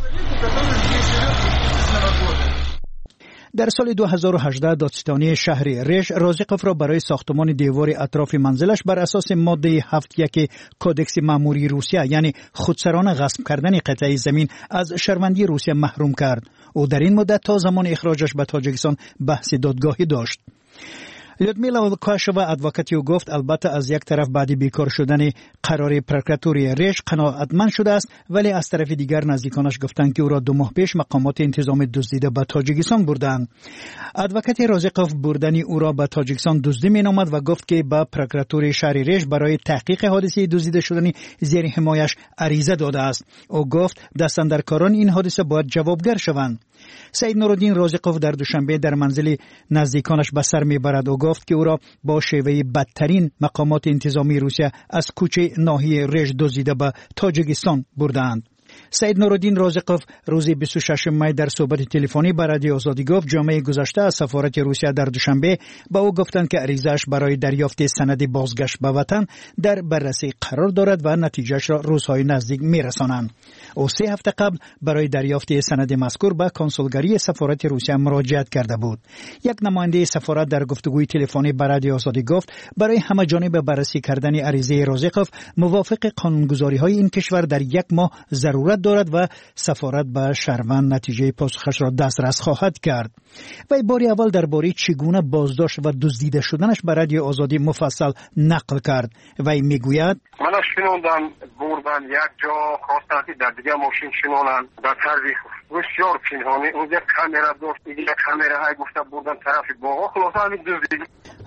در سال 2018 دادستانی شهر رژ رازقوف را برای ساختمان دیوار اطراف منزلش بر اساس ماده 7.1 کودکس ماموری روسیه یعنی خودسرانه غصب کردن قطعه زمین از شهروندی روسیه محروم کرد. او در این مدت تا زمان اخراجش به تاجیکستان بحث دادگاهی داشت. لیودمیلا لوکاشوا ادوکاتی او گفت البته از یک طرف بعد بیکار شدن قرار پروکراتوری رژ قناعتمند شده است، ولی از طرف دیگر نزدیکانش گفتند که او را 2 ماه پیش مقامات انتظام دزدیده به تاجیکستان بردند. ادوکات رازقوف بردن او را به تاجیکستان دزدی مینامد و گفت که به پروکراتوری شهر رژ برای تحقیق حادثه دزدیده شدن زیر حمایش عریضه داده است. او گفت دستاندرکاران این حادثه باید جوابگر شوند. سید نورالدین رازقوف در دوشنبه در منزل نزدیکانش به سر میبرد و گفت که او را با شیوه بدترین مقامات انتظامی روسیه از کوچه ناحیه رژ دزدیده به تاجیکستان بردند. سید نورالدین رازقوف روز 26 می در صحبت تلفنی با رادیو آزادی گفت جمعه گذشته از سفارت روسیه در دوشنبه با او گفتند که عریضه‌اش برای دریافت سند بازگشت به وطن در بررسی قرار دارد و نتیجهش را روزهای نزدیک میرسانند. او 3 هفته قبل برای دریافت سند مذکور به کنسولگری سفارت روسیه مراجعت کرده بود. یک نماینده سفارت در گفتگوی تلفنی با رادیو آزادی گفت برای همه جانبه بررسی کردن عریضه رازقوف موافق قانونگذاری‌های این کشور در 1 ماه ضرورت دارد و سفارت به شهروند نتیجه پاسخش را دسترس خواهد کرد. وی باری اول درباره چگونه بازداشت و دزدیده شدنش به رادیو آزادی مفصل نقل کرد. وی میگوید من شنوندم بردن یک جا خواستن که در دیگه ماشین شنونن در طرز بسیار پنهانی اونجا کامera داشت دیگه کامera های گفته بردن طرف باغ خلاصه همین دزدیدی.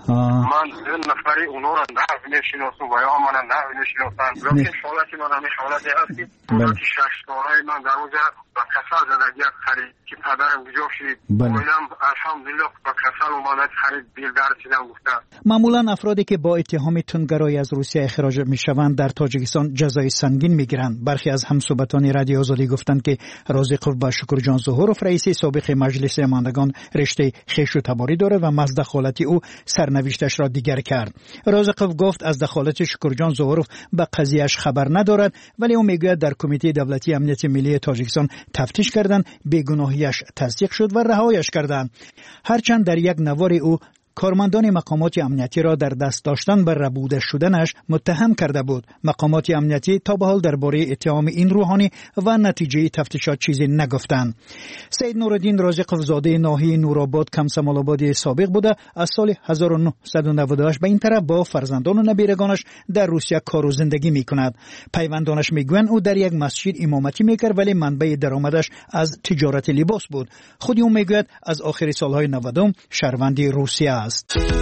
من نفری اونا را نمیشناسم و یا من نمیشناسم لیکن حالتی من همین حالتی هست که حالتی 6 ساله من در اونجا با کسل زده یک خرید که پدرم گجا شد اویدم الحمدلله با کسل اومدن خرید بیلدر چیدم گفته. معمولا افرادی که با اتهام تندگرایی از روسیه اخراج میشوند در تاجیکستان جزای سنگین میگیرند. برخی از همصحبتان رادیو آزادی گفتند که رازقوف با شکرجان ظهوروف رئیس سابق مجلس نمایندگان رشته خویش و تباری دارد و از دخالت او سرنوشتش را دیگر کرد. رازقوف گفت از دخالت شکرجان ظهوروف به قضیهش خبر ندارد، ولی او میگوید در کمیته دولتی امنیت ملی تاجیکستان تفتیش کردند، بیگناهیش تصدیق شد و رهایش کردند. هرچند در یک نوار او کارمندان مقامات امنیتی را در دست داشتن بر ربوده شدنش متهم کرده بود. مقامات امنیتی تا به حال درباره اتهام این روحانی و نتیجه تفتیشات چیزی نگفتند. سید نورالدین رازقوف زاده ناحیه نورآباد کمسمال آباد سابق بوده. از سال 1998 به این طرف با فرزندان و نبیرگانش در روسیه کار و زندگی میکند. پیوندانش میگویند او در یک مسجد امامتی میکرد ولی منبع درآمدش از تجارت لباس بود. خود او میگوید از آخر سالهای 90 شهروند روسیه است.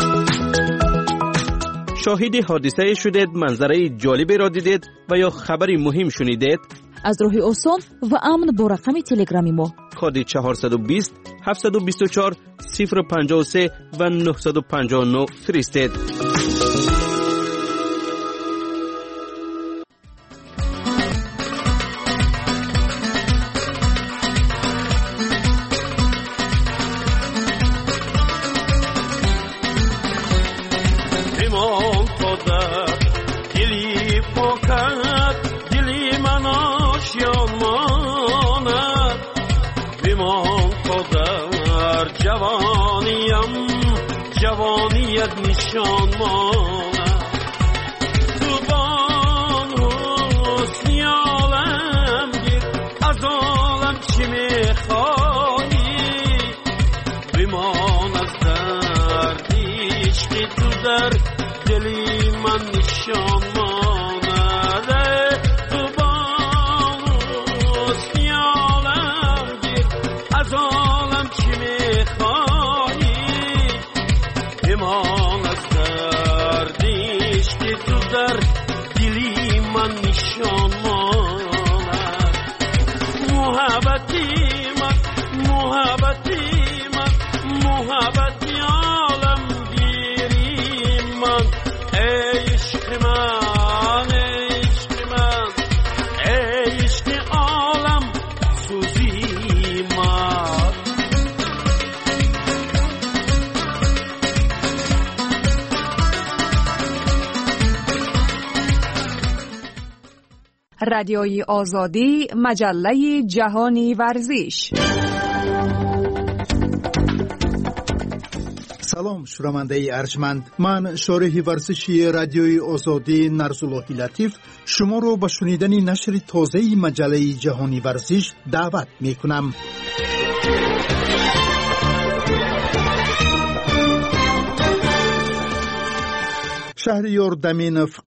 شاهد حادثه شدید، منظره جالبی را دیدید و یا خبری مهم شنیدید؟ از راه آسان و امن با رقم تلگرامی ما کد 420 724 053 و 959 فرستید. جوانیت نشان ماند تو بان حسنی عالم گیر از عالم چی میخوایی بمان از دردیش که تو در دلی من نشان ماند تو بان حسنی عالم گیر از عالم چی میخوایی ایمان از دردیش که تو در دلی من نشان ماند محبتی من محبتی عالم گیری من عشق من عشق عالم سوزی من. رادیوی آزادی، مجله جهانی ورزش. سلام شنونده ارجمند، من شارح ورزشی رادیوی آزادی نرسالله لطیف شما رو به شنیدن نشر تازه مجله جهانی ورزش دعوت می کنم. شهریار دمینوف